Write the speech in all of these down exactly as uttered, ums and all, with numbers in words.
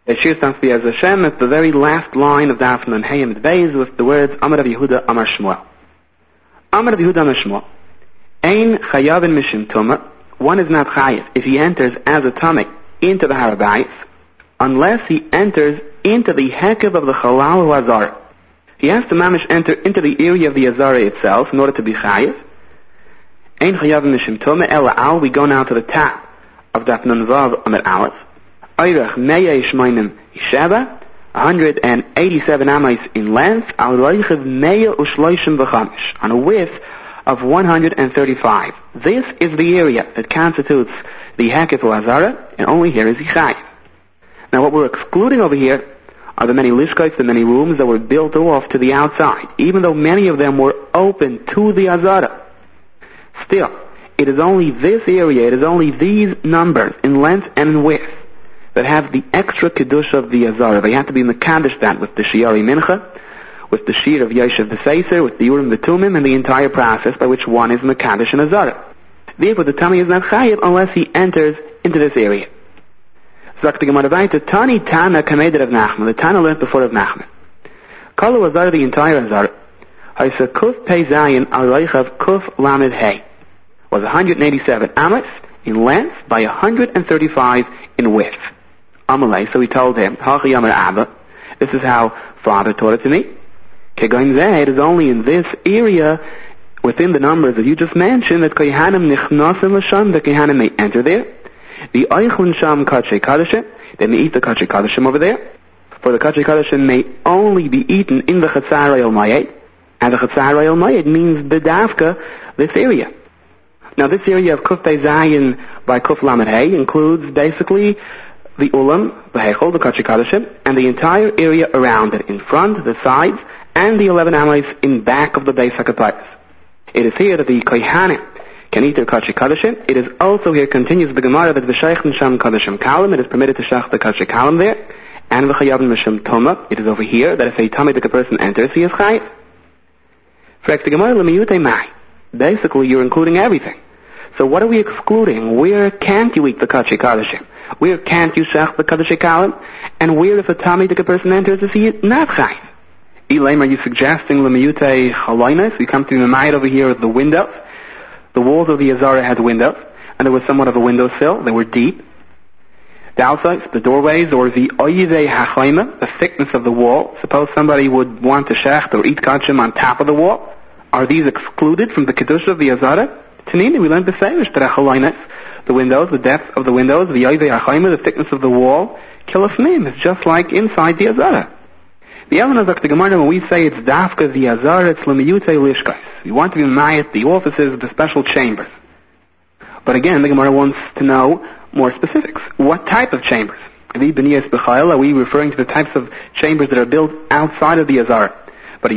Shir Stanfi as Hashem, it's the very last line of Daf Nun Hey Amid Beis with the words Amar Rav Yehuda Amar Shmuel. Amar Rav Yehuda Amar Shmuel. Ein Chayavin Mishim Tumah. One is not chayiv if he enters as a tamik into the Har Bayis, unless he enters into the hekev of the Chalal Azara. He has to mamish enter into the area of the Azara itself in order to be chayiv. Ein Chayavin Mishim Tumah Ela Al. We go now to the top of Daf Nun Vav Amid Aleph. Eirach Meya Ishmainim Isheva, one hundred eighty-seven amis in length, al roichev Meya Ushloishim V'chamish, on a width of one hundred thirty-five. This is the area that constitutes the Hekef Azara, and only here is Yichai. Now what we're excluding over here are the many lishkais, the many rooms that were built off to the outside, even though many of them were open to the Azara. Still, it is only this area, it is only these numbers in length and in width that have the extra kedusha of the Azara. They have to be mekadosh that with the Shiari Mincha, with the Shir of Yoshev the Seiser, with the Urim the Tumim, and the entire process by which one is mekadosh and Azara. Therefore, the Tami is not chayiv unless he enters into this area. Sagt the Gemara weiter, Tani Tana Kameder of Nachman. The Tana learned before of Nachman. Kalu Azara, the entire Azara, Haisa Kuf Pei Zayin Al Reichav Kuf Lamed Hey, was one hundred eighty-seven amos in length by one hundred thirty-five in width. Amalei, so he told him, Hachi Yamar Abba, this is how Father taught it to me. Kegoin Zeh, it is only in this area, within the numbers that you just mentioned, that Kohanim Nichnasim L'Sham, the Kohanim may enter there. The Eichlin Sham Kachay Kadashim, they may eat the Kachay Kadashim over there. For the Kachay Kadashim may only be eaten in the Chatzar Rayel Mayed, and the Chatzar Rayel Mayed means Bedavka, this area. Now this area of Kuf Pei Zayin by Kuf Lamed Hey includes basically the Ulam, the Hechol, the Kachay Kadashim, and the entire area around it, in front, the sides, and the eleven amos in back of the Beis HaKapayis. It is here that the Kohanim can eat their Kachay Kadashim. It is also here, continues the Gemara, that the Sheichen Sham Kadashim Kalim, it is permitted to shach the Kachay Kalim there, and the Chayavim Mishim Toma, it is over here, that if a Tamidik person enters, he is chayiv. For the Gemara, Lemiyutei Mai. Basically, you're including everything. So what are we excluding? Where can't you eat the Kachay Kadashim? Where can't you shach the Kachay Kalim? And where, if a Tamidik person enters, is he not chayiv? Elaim, are you suggesting Lemiyutei Chaloinus? We come to the Mayat over here at the windows. The walls of the Azara had windows, and there was somewhat of a windowsill. They were deep. The outsides, the doorways, or the Oyivei HaChaima, the thickness of the wall. Suppose somebody would want to shecht or eat kachim on top of the wall. Are these excluded from the Kedusha of the Azara? Tanini, we learned the Sevish, the Chaloinus, the windows, the depth of the windows, the Oyivei HaChaima, the thickness of the wall. Kilafnim, it's just like inside the Azara. The element of the Gemara, when we say it's dafka the Azara, it's lemiyutei lishkais. We want to be mayat the offices, the special chambers. But again, the Gemara wants to know more specifics. What type of chambers? Are we referring to the types of chambers that are built outside of the Azara? But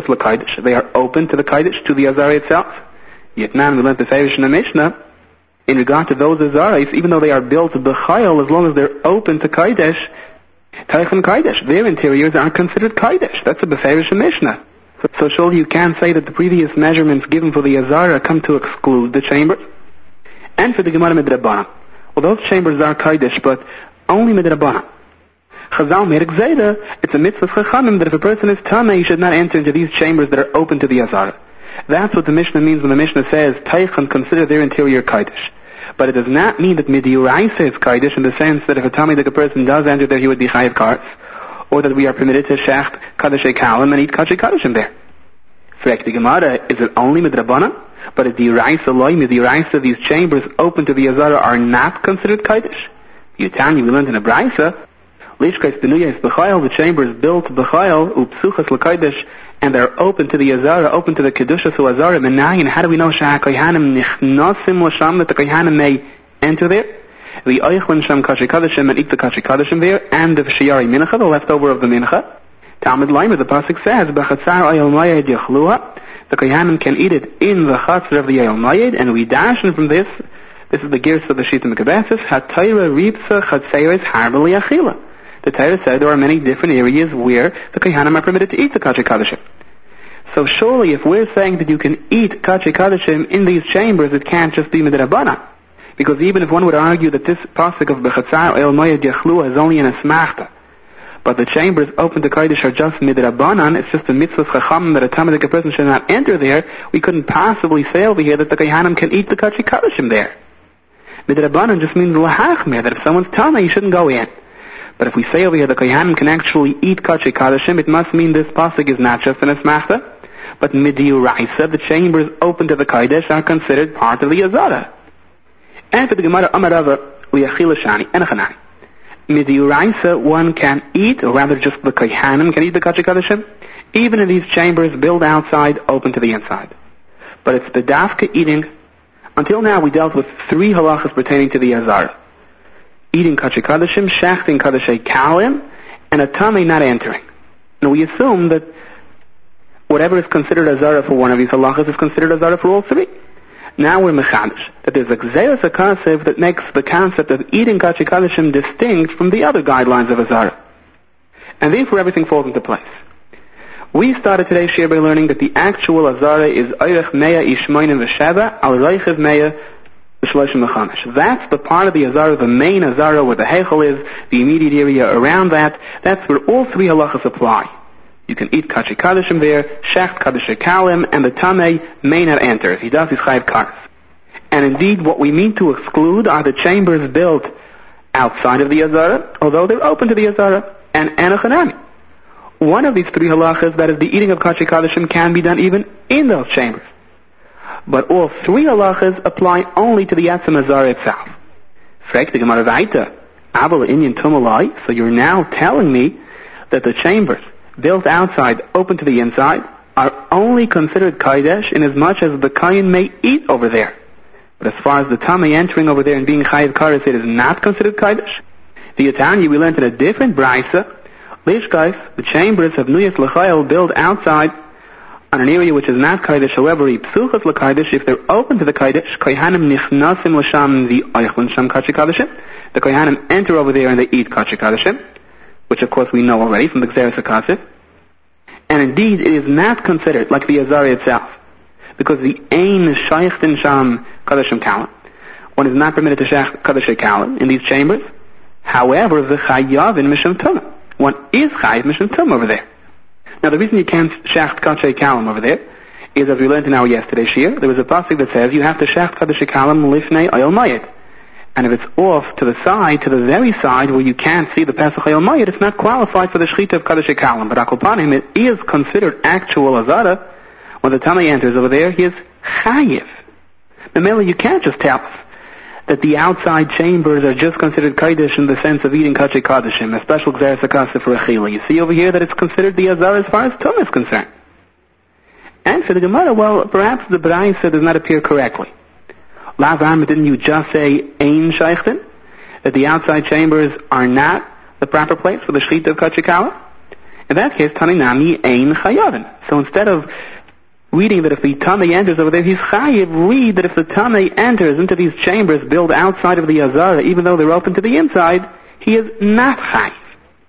they are open to the Kaidish, to the Azara itself. Yet now we learned the Feirish in the Mishnah, in regard to those Azaras, even though they are built b'chayil, as long as they're open to Kaidish, Teichen Kaidish, their interiors aren't considered Kaidish. That's a Beferish Mishnah. So, so surely you can say that the previous measurements given for the Azara come to exclude the chambers. And for the Gemara Midrabana. Well, those chambers are Kaidish, but only Midrabana. Chazal Merik Zayda, it's a mitzvah Chachamim that if a person is Tameh, he should not enter into these chambers that are open to the Azara. That's what the Mishnah means when the Mishnah says, Teichen, consider their interior Kaidish. But it does not mean that Midiuraisa is Kaidish in the sense that if a Talmid a person does enter there, he would be Chayiv Karts, or that we are permitted to shecht Kaddish Kalim and eat Kachay Kadishim there. Frek the Gemara, is it only Midrabana? But if the Uraisa loy, Midiuraisa, these chambers open to the Azara are not considered Kaidish. Yutani, we learned in a Braisa, Lishkais Benuyas B'chayel, the chambers built B'chayel, Upsuchas L'Kaidish, and they're open to the Azara, open to the Kedusha to Azara, Menayin, how do we know Shah Kohanim Nichnasim L'Sham, that the Kohanim may enter there? The Eichlin Sham Kachay Kadashim, and eat the Kachay Kadashim there, and the Shiari Mincha, the leftover of the Mincha. Talmud Laimer, the Pasuk says, B'chatzar Ayel Mayed Yachluha, the Kohanim can eat it in the Chatzar of the Ayel Mayed, and we dash from this, this is the gears of the Shita Mekabesis, Hatayra Ripsa Chatzeres Harbali Achila. The Torah said there are many different areas where the Kohanim are permitted to eat the Kachay Kadashim. So surely if we're saying that you can eat Kachay Kadashim in these chambers, it can't just be Midrabana. Because even if one would argue that this pasuk of Bechatzar El Moyed Yachlu is only an asmachta, but the chambers open to Kodesh are just midrabanan. It's just a mitzvah chacham that a Talmudic person should not enter there. We couldn't possibly say over here that the Kohanim can eat the Kachi Kadashim there. Midrabanan just means lahachmir, that if someone's Tana, you shouldn't go in. But if we say over here the Kohanim can actually eat Kachi Kadashim, it must mean this pasuk is not just an asmachta, but midiuraisa, the chambers open to the Kodesh are considered part of the Azara. And for the Gemara Amarava liachila shani enachanani. Midiuraisa, one can eat, or rather just the Kohanim can eat the Kachi Kadashim, even in these chambers built outside, open to the inside. But it's the dafka eating. Until now we dealt with three halachas pertaining to the Azara. Eating Kachi Kadashim, shechting Kadashei Kalim, and a tummy not entering. Now we assume that whatever is considered Azara for one of these halachas is considered Azara for all three. Now we're mechadish, that there's a gzeirus akasev that makes the concept of eating Kachi Kadashim distinct from the other guidelines of Azara. And therefore everything falls into place. We started today's shir by learning that the actual Azara is Eirech Meya Ishmoinim V'Sheva Al Reichiv Meya V'Shloshim V'Chamesh. That's the part of the Azara, the main Azara where the Heichel is, the immediate area around that. That's where all three halachas apply. You can eat Kachi Kadashim there, Shecht Kadashei Kalim, and the Tamei may not enter. If he does, he's Chayiv Karas. And indeed, what we mean to exclude are the chambers built outside of the Azara, although they're open to the Azara, and Enochanami. One of these three halachas, that is the eating of Kachi Kadashim, can be done even in those chambers. But all three halachas apply only to the Yatzim Azara itself. Frek the Gemara Vaita, Abel Inyan Tumalai, so you're now telling me that the chambers built outside, open to the inside, are only considered Kodesh in as much as the Kayin may eat over there. But as far as the Tamei entering over there and being Chayiv Karas, it is not considered Kodesh. The Yatanya, we learned in a different Braisa, Lishkais, the chambers of Nuyas L'chayel built outside on an area which is not Kodesh, however, Psuchas L'Kodesh, if they're open to the Kodesh, Kohanim Nichnasim L'sham the Eichlin Sham Kachi Kadashim, the Kohanim enter over there and they eat Kachi Kadashim, which of course we know already from the Gzeres HaKasif. And indeed, it is not considered like the Azara itself, because the Ein Shaychtin Sham Kadashim Kalim, one is not permitted to Shech Kadashei Kalim in these chambers. However, the Chayav in Mishum Tumah, one is Chayav Mishum Tumah over there. Now the reason you can't Shech Kadashei Kalim over there is, as we learned in our yesterday's shir, there was a pasuk that says you have to Shech Kadashei Kalim Lifnei Oyel Mayit. And if it's off to the side, to the very side where you can't see the Pesach Hayom Mayit, it's not qualified for the Shechita of Kadashei Kalim. But Akopanim, it is considered actual Azara. When the Tamei enters over there, he is Chayiv. Memela, you can't just tell us that the outside chambers are just considered Kodesh in the sense of eating Kachi Kadashim, a special Gzeres HaKasif for Achila. You see over here that it's considered the Azara as far as Tumah is concerned. And for the Gemara, well, perhaps the Braisa does not appear correctly. Lavam, didn't you just say Ein Shaychtin? That the outside chambers are not the proper place for the Shechita of Kachi Kalim? In that case, Taninami Ein Chayavin. So instead of reading that if the Tamei enters over there, he's Chayiv, read that if the Tamei enters into these chambers built outside of the Azara, even though they're open to the inside, he is not Chayiv.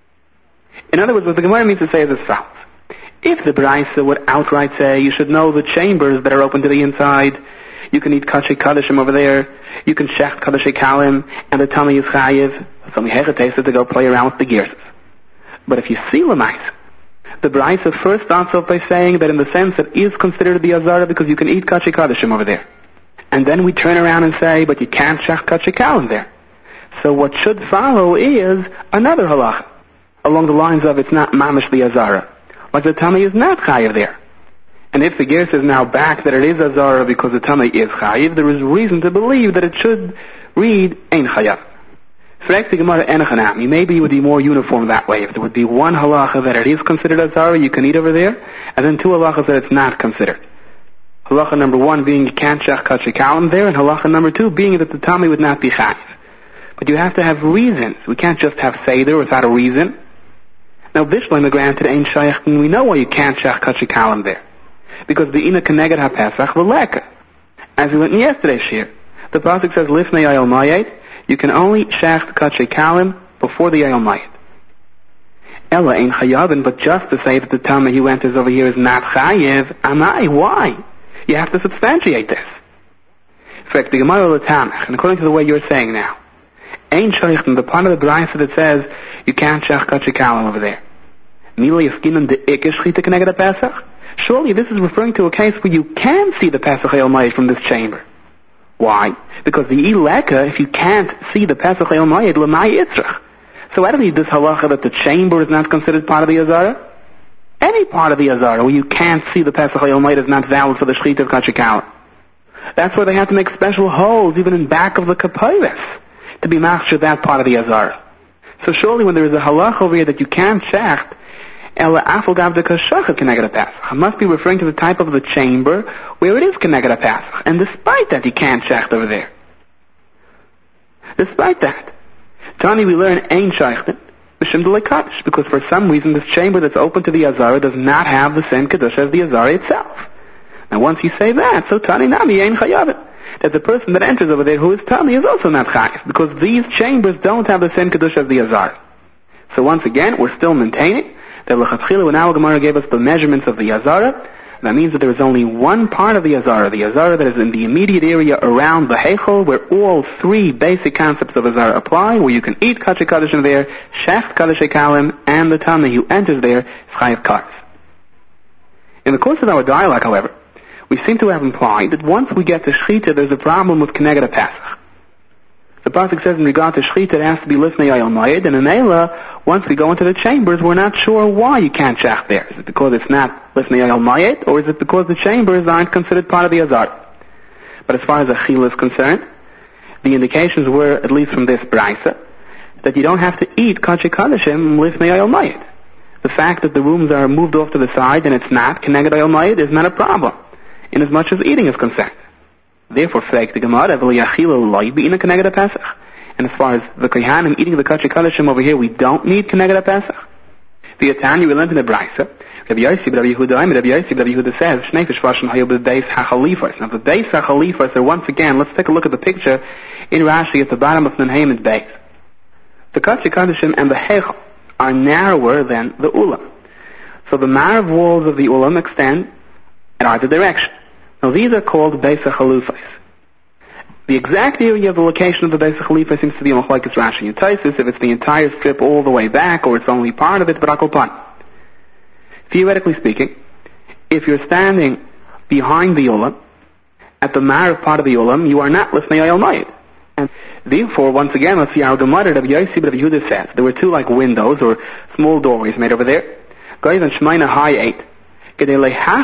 In other words, what the Gemara means to say is as follows. If the Braisa would outright say you should know the chambers that are open to the inside, you can eat Kachi Kadashim over there, you can Shecht Kadashei Kalim, and the Tamei is Chayiv, so we hesitate to go play around with the gears. But if you see Lamais, the Braisa first starts off by saying that in the sense it is considered the Azara because you can eat Kachi Kadashim over there. And then we turn around and say, but you can't Shecht Kachi Kalim there. So what should follow is another halacha, along the lines of it's not Mamish the Azara, like the Tamei is not Chayiv there. And if the Gersh is now back that it is Azara because the Tamei is Chayiv, there is reason to believe that it should read Ein Chayav. Frek the Gemara Enochanami, maybe it would be more uniform that way. If there would be one halacha that it is considered Azara, you can eat over there, and then two halachas that it's not considered. Halacha number one being you can't Shech Kachi Kalim there, and halacha number two being that the Tamei would not be Chayiv. But you have to have reasons. We can't just have Seder without a reason. Now, Bishlam granted Ein Shaychtin, we know why you can't Shech Kachi Kalim there. Because the Ina Keneged HaPesach V'leka. As we went in yesterday's shir, the pasuk says, Lifnei Oyel Mayit, you can only Shecht Kachi Kalim before the Oyel Mayit. Ella Ein Chayavin, but just to say that the Tamei who enters over here is not Chayiv, Amai, why? You have to substantiate this. Frek the Gemara L'Tamech, and according to the way you're saying now, Ein Shaychtin, the part of the Braisa that says, you can't shech kachei kalim over there. Mila yaskinan de ikke shchita keneged Pesach. Surely this is referring to a case where you can see the Pesach Hayom Mayed from this chamber. Why? Because the ileka, if you can't see the Pesach Hayom Mayed, l'may yitzrach. So why do we need this halacha that the chamber is not considered part of the Azara? Any part of the Azara where you can't see the Pesach Hayom Mayed is not valid for the shchita of kachei kalim. That's why they have to make special holes even in back of the kapiris to be machshir that part of the Azara. So surely when there is a halacha over here that you can't shecht, ela afal gav de kashachet keneged Pesach, it must be referring to the type of the chamber where it is keneged Pesach, and despite that you can't shecht over there. Despite that, Tani we learn ein sheichten b'shem de lekadish, because for some reason this chamber that's open to the Azara does not have the same kedusha as the Azara itself. Now once you say that, so Tani nami ein chayavit, that the person that enters over there who is Tani is also not chayav, because these chambers don't have the same kedusha as the Azara. So once again, we're still maintaining that l'chatchila, when our Gemara gave us the measurements of the Azara, that means that there is only one part of the Azara, the Azara that is in the immediate area around the Heichel, where all three basic concepts of Azara apply, where you can eat kachei kadashim there, shecht kadashei kalim, and the Tana who enters there is chayav kares. In the course of our dialogue, however, we seem to have implied that once we get to Shechita, there's a problem with Keneged Pesach. The pasuk says in regard to Shechita, it has to be Lifnei Hayom Mayed, and in Eila, once we go into the chambers, we're not sure why you can't shech there. Is it because it's not Lifnei Hayom Mayed, or is it because the chambers aren't considered part of the Azar? But as far as Achila is concerned, the indications were, at least from this Braisa, that you don't have to eat Kachei Kadashim Lifnei Hayom Mayed. The fact that the rooms are moved off to the side and it's not Keneged Hayom Mayed is not a problem, in as much as eating is concerned. Therefore, fragt the Gemara, and as far as the Kohanim eating the Kachei Kadashim over here, we don't need Keneged Pesach. The Tanya we learned in the Braisa, Rabbi Yossi, Rabbi Yehuda, Rabbi Yossi, Rabbi Yehuda says, Shnei Fishvashim Hayu B'Beis HaChalifos. Now the Beis HaChalifos are, once again, let's take a look at the picture in Rashi at the bottom of Nenheim and Beis. The Kachei Kadashim and the Heichel are narrower than the Ulam. So the Marav walls of the Ulam extend in either direction. Now these are called Beis HaChalifos. The exact area of the location of the Beis HaChalifos seems to be Machlokes Rashi and Tosfos, if it's the entire strip all the way back, or it's only part of it, but Akopan. Theoretically speaking, if you're standing behind the Ulam, at the Marav part of the Ulam, you are not Lifnei Hayom Mayed. And therefore, once again, let's see how the Gemara of Yossi Rabbi Yehuda says. There were two like windows, or small doorways made over there. Goyim and Shemaina high eight. To be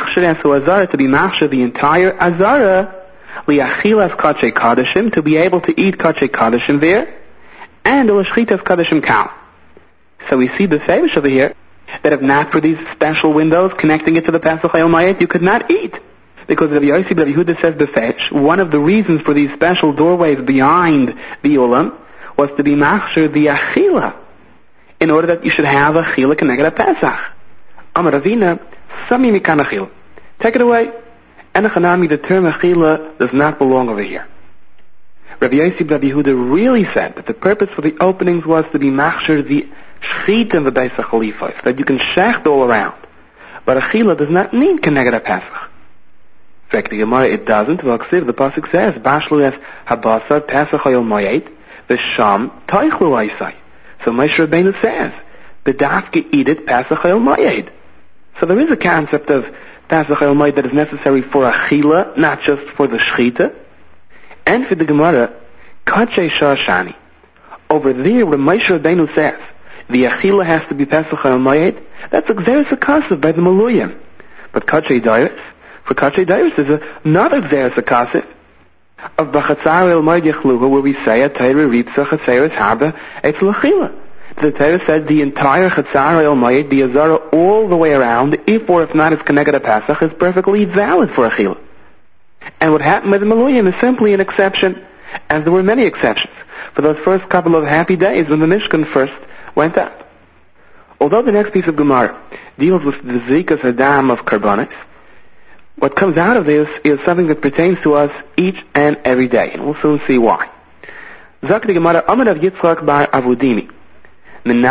machshir the entire Azara, liachilas kachei kadashim, to be able to eat kachei kadashim there, and l'shchitas kadashim kal. So we see the Sevish over here, that if not for these special windows connecting it to the Pesach Hayom Mayed, you could not eat. Because Rabbi Yossi Rabbi Yehuda says the fetch, one of the reasons for these special doorways behind the Ulam was to be machshir the achila, in order that you should have a chila keneged Pesach. Amar Ravina, Sami mikan achila. Take it away. Enochanami, the term achila does not belong over here. Rabbi Yossi Rabbi Yehuda really said that the purpose for the openings was to be machshir the shchit in the Beis HaChalifos, that you can shecht all around. But achila does not mean keneged Pesach. In fact, the Gemara, it doesn't. The pasuk says, "Bashlu es habasar Pesach Hayom Mayed v'sham teichlu aisai." So Moshe Rabbeinu says, "B'dafke eat it Pesach Hayom Mayed." So there is a concept of Pesach Hayom Mayed that is necessary for achila, not just for the shchita. And for the Gemara, Kachei Shashani. Over there, where Moshe Rabbeinu says the achila has to be Pesach Hayom Mayed, that's Gzeres HaKasav by the Maluyim. But Kachei Dairis, for Kachei Dairis is a, not Gzeres HaKasav of Bachatzar El Mayed Yechluha, where we say a Teire Ripsa Chatzeres Harba Eitzel Achila. The Torah said the entire Chatzar El Mayed, the Azara, all the way around, if or if not it's Keneged Pesach, is perfectly valid for Achila. And what happened with the Maluyim is simply an exception, as there were many exceptions, for those first couple of happy days when the Mishkan first went up. Although the next piece of Gemara deals with the Zikas Hadam of Karbonis, what comes out of this is something that pertains to us each and every day, and we'll soon see why. Zak the Gemara, Amar of Yitzchak bar Avudimi. How do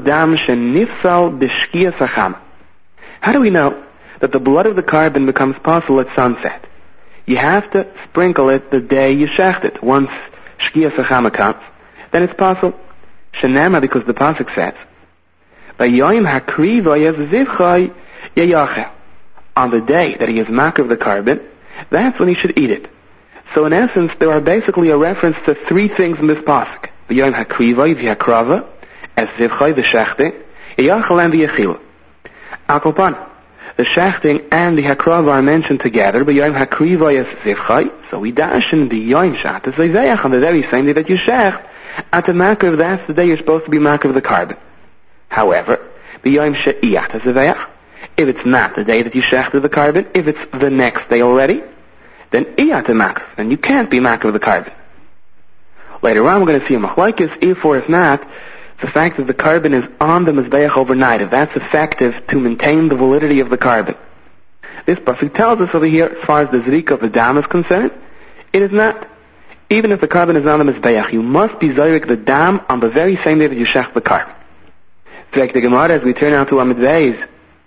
we know that the blood of the carbon becomes possible at sunset? You have to sprinkle it the day you shecht it. Once Shkia Sachama comes, then it's possible. Shenema, because the pasuk says, Vayayim hakriva yazivchai yayachel. On the day that he is makar of the carbon, that's when he should eat it. So in essence, there are basically a reference to three things in this pasuk. V'yom hakriva, v'yakrava, as zivchai, the shechting, yachal, and the yechila. Akopan, the shechting and the hakrava are mentioned together, v'yom hakriva, as zivchai, so we dash in the yom shat, as zayach, on the very same day that you shecht, at the makar, that's the day you're supposed to be makar of the carbon. However, v'yom she'iyat, as zayach, if it's not the day that you shechted the carbon, if it's the next day already, then iyat makar, then you can't be makar of the carbon. Later on, we're going to see a machlokes, if or if not, the fact that the carbon is on the mizbeach overnight, if that's effective to maintain the validity of the carbon. This pasuk tells us over here, as far as the zrika of the dam is concerned, it is not. Even if the carbon is on the mizbeach, you must be zayrik the dam on the very same day that you shecht the carbon. Like the Gemara, as we turn out to Amid Beis,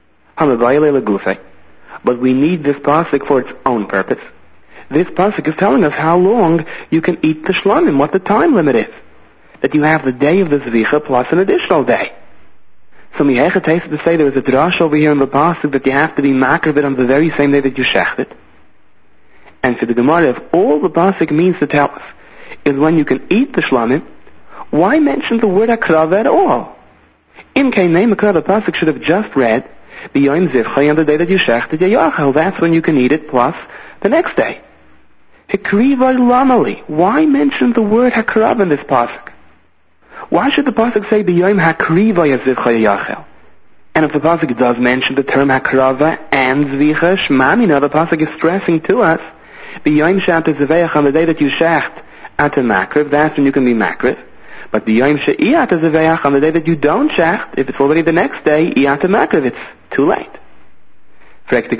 but we need this pasuk for its own purpose. This pasuk is telling us how long you can eat the shlamim, what the time limit is. That you have the day of the zvicha plus an additional day. So Mihecha takes it to say there is a drash over here in the pasuk that you have to be makar of it on the very same day that you shecht it. And for the Gemara, if all the pasuk means to tell us is when you can eat the shlamim, why mention the word akrav at all? In Kainei Makar, the pasuk should have just read B'yom zivchai, on the day that you shechted yayachel. That's when you can eat it, plus the next day. Hikriva lamali. Why mention the word hakrav in this pasuk? Why should the pasuk say B'yom hakriva yazivchai yayachel? And if the pasuk does mention the term hakrava and zvicha, shmamina, the pasuk is stressing to us B'yom shat zeveach, on the day that you shecht at a makriv, that's when you can be makriv. But the Yom She'iyat Zeveach, on the day that you don't shecht, if it's already the next day, Iyat Makriv, it's too late. Perhaps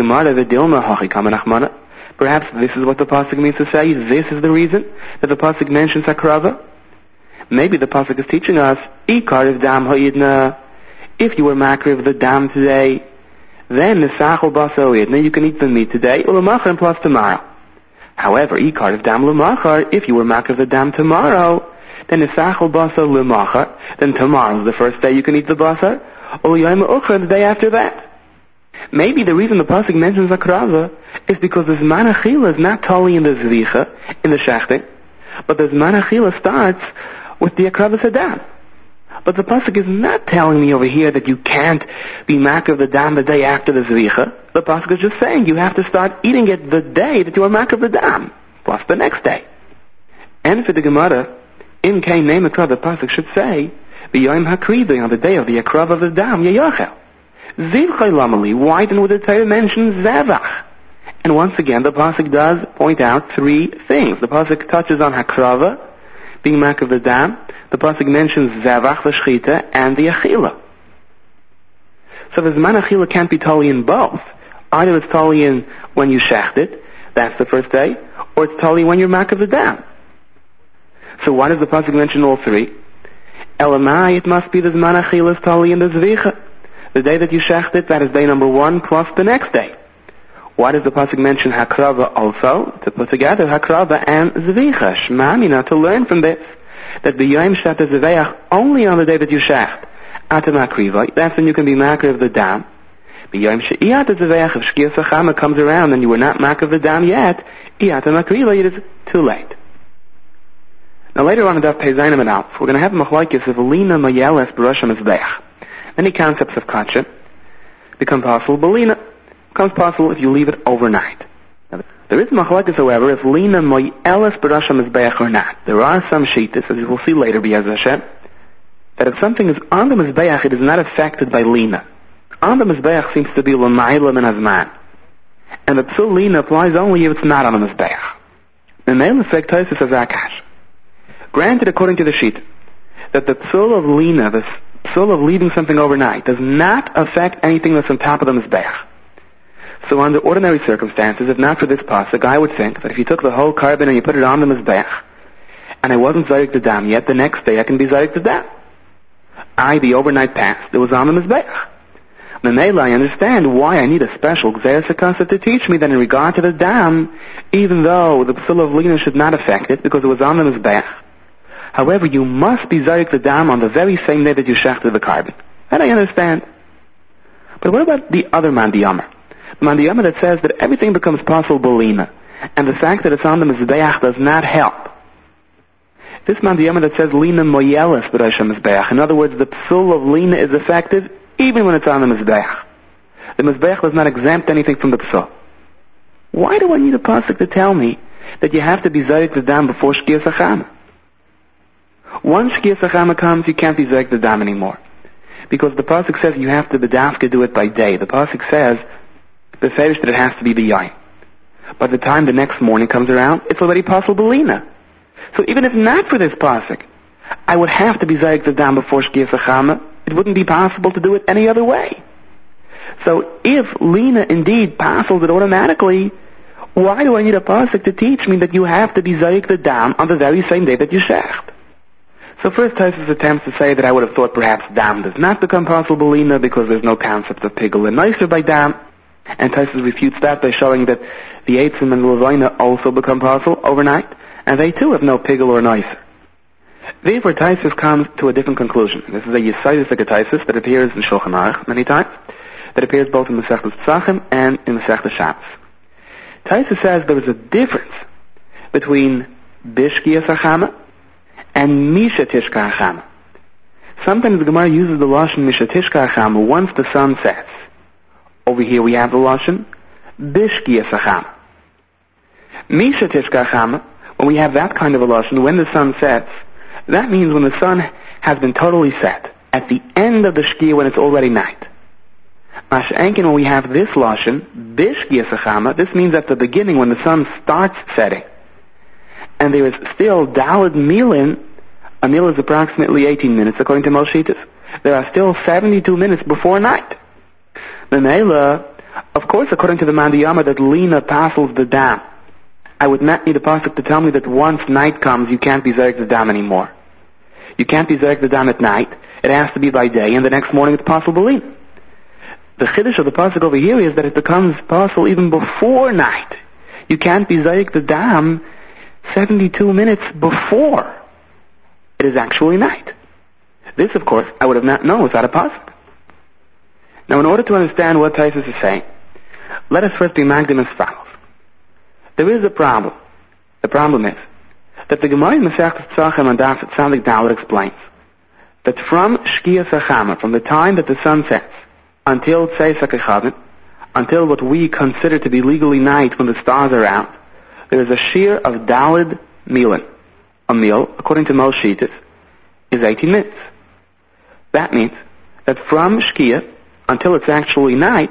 this is what the pasuk means to say. This is the reason that the pasuk mentions Hakrava. Maybe the pasuk is teaching us, Ikar of Dam Ha'idna, if you were Makriv the Dam today, then Nisachol Basa Ha'idna, you can eat the meat today, Ulamachar, and plus tomorrow. However, Ikar of Dam Lamachar, if you were Makriv the Dam tomorrow, then Nisachol Basar L'machar, then tomorrow is the first day you can eat the basar, or Yom U'char, the day after that. Maybe the reason the pasuk mentions Akrava is because the Zman Achila is not totally in the Zvicha, in the Shechting, but the Zman Achila starts with the Akrava Sadam. But the pasuk is not telling me over here that you can't be makar of the dam the day after the Zvicha. The pasuk is just saying you have to start eating it the day that you are makar of the dam, plus the next day. And for the Gemara, in Kain Nemakra, the pasuk should say, B'yom hakriva, on the day of the akrav of the dam, yayachel. Zivchai lamali, why then would the Torah mention zevach? And once again, the pasuk does point out three things. The pasuk touches on hakrava, being mak of the dam. The pasuk mentions zevach, the shchita, and the achila. So the zman achila can't be totally in both. Either it's totally in when you shecht it, that's the first day, or it's totally when you're mak of the dam. So why does the pasuk mention all three? Elamai, it must be the Zman Achilas Tali in the Zvicha. The day that you shecht it, that is day number one plus the next day. Why does the pasuk mention Hakrava also? To put together Hakrava and Zvicha. Shmamina, to learn from this, that the Yom Shat Zeveach only on the day that you shecht. Atam Akriva, that's when you can be makar of the dam. The Yom She'iyat Zeveach, if Shkia Sachama comes around and you were not makar of the dam yet, Iyatam Akriva, it is too late. Now later on in Daf Pei Zayin and Alf, we're going to have a machlokes of Lina Mayeles B'Rosh HaMizbeach. Many concepts of Kacha become possible, but Lina becomes possible if you leave it overnight. Now, there is machlokes, however, if Lina Mayeles B'Rosh HaMizbeach or not. There are some shittas, as you will see later, B'Yaz Hashem, that if something is on the Mizbeach, it is not affected by Lina. On the Mizbeach seems to be L'mayla Min Hazman. And the Psul Lina applies only if it's not on the Mizbeach. The Meil Effect Tosis as Akash. Granted, according to the sheet, that the psul of lina, the psul of leaving something overnight, does not affect anything that's on top of the mizbeach. So under ordinary circumstances, if not for this pasuk, I would think that if you took the whole carbon and you put it on the mizbeach, and I wasn't zarik the dam yet, the next day I can be zarik the dam. I, the overnight past, it was on the mizbeach. Memela, I understand why I need a special Gzeres HaKasa to teach me that in regard to the dam, even though the psul of lina should not affect it, because it was on the mizbeach, However, you must be Zarik the Dam on the very same day that you shechted the carbon. That I understand. But what about the other Mandiyama? The Mandiyama that says that everything becomes possible Bolina, and the fact that it's on the Mizbeach does not help. This Mandiyama that says Lina Moyelis B'Rosh HaMizbeach, in other words, the psul of Lina is effective even when it's on the Mizbeach. The Mizbeach does not exempt anything from the psul. Why do I need a pasuk to tell me that you have to be Zarik the Dam before Shkiyas HaChama? Once Shkiyas HaChama comes, you can't be Zarik the Dam anymore. Because the pasuk says you have to bedafka do it by day. The pasuk says beferish that it has to be b'yayin. By the time the next morning comes around, it's already possible Lina. So even if not for this pasuk, I would have to be Zarik the Dam before Shkiyas HaChama. It wouldn't be possible to do it any other way. So if Lina indeed passes it automatically, why do I need a pasuk to teach me that you have to be Zarik the Dam on the very same day that you shecht? So first Taisus attempts to say that I would have thought perhaps Dam does not become possible Lina because there's no concept of Pigel and Nicer by Dam. And Taisus refutes that by showing that the Eitzim and Levina also become possible overnight, and they too have no Pigel or Nicer. Therefore Taisus comes to a different conclusion. This is a Yesaitis Taisus that appears in Shulchan Aruch many times, that appears both in the Masechtas Pesachim and in the Masechtas Shabbos. Taisus says there is a difference between Bishkiyas HaChama and Misha Tishka HaChama. Sometimes the Gemara uses the Lashon Misha Tishka HaChama once the sun sets. Over here we have the Lashon Bishkiyas HaChama. Misha Tishka HaChama, when we have that kind of a Lashon, when the sun sets, that means when the sun has been totally set, at the end of the Shkia when it's already night. Masha'enkin, when we have this Lashon, Bishkiyas HaChama, this means at the beginning when the sun starts setting, and there is still Daled Milin. A meal is approximately eighteen minutes according to Moshitas. There are still seventy-two minutes before night. The Mela, of course, according to the Mandiyama that Lina passes the Dam, I would not need a pasuk to tell me that once night comes you can't be Zarik the Dam anymore. You can't be Zarik the Dam at night. It has to be by day, and the next morning it's possible Lina. The chiddush of the pasuk over here is that it becomes possible even before night. You can't be Zarik the Dam seventy-two minutes before it is actually night. This, of course, I would have not known without a pasuk. Now, in order to understand what Taisus is saying, let us first be magdim as follows. There is a problem. The problem is that the Gemara in Masechtas Pesachim and Daf Tzadik Dalet explains that from Shkiyas HaChama, from the time that the sun sets, until Tzeis HaKechavim, until what we consider to be legally night when the stars are out, there is a shear of Daled Milin. A meal, according to most Shitas, is eighteen minutes. That means that from Shkia until it's actually night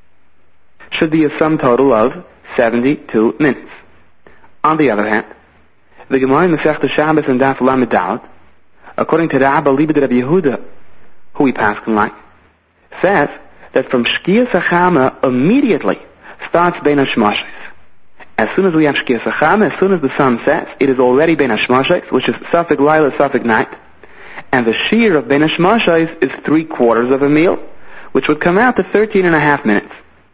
should be a sum total of seventy-two minutes. On the other hand, the Gemara in Masechtas Shabbos and Daf Lamed Dalet, according to Rabba Libed Rabbi Yehuda, who we pass in line, says that from Shkiyas HaChama immediately starts Bein HaShmashos. As soon as we have Shkiyas HaChama, as soon as the sun sets, it is already Bein HaShmashos, which is Safek Laila, Safek Night, and the shear of Bein HaShmashos is three quarters of a meal, which would come out to thirteen and a half minutes.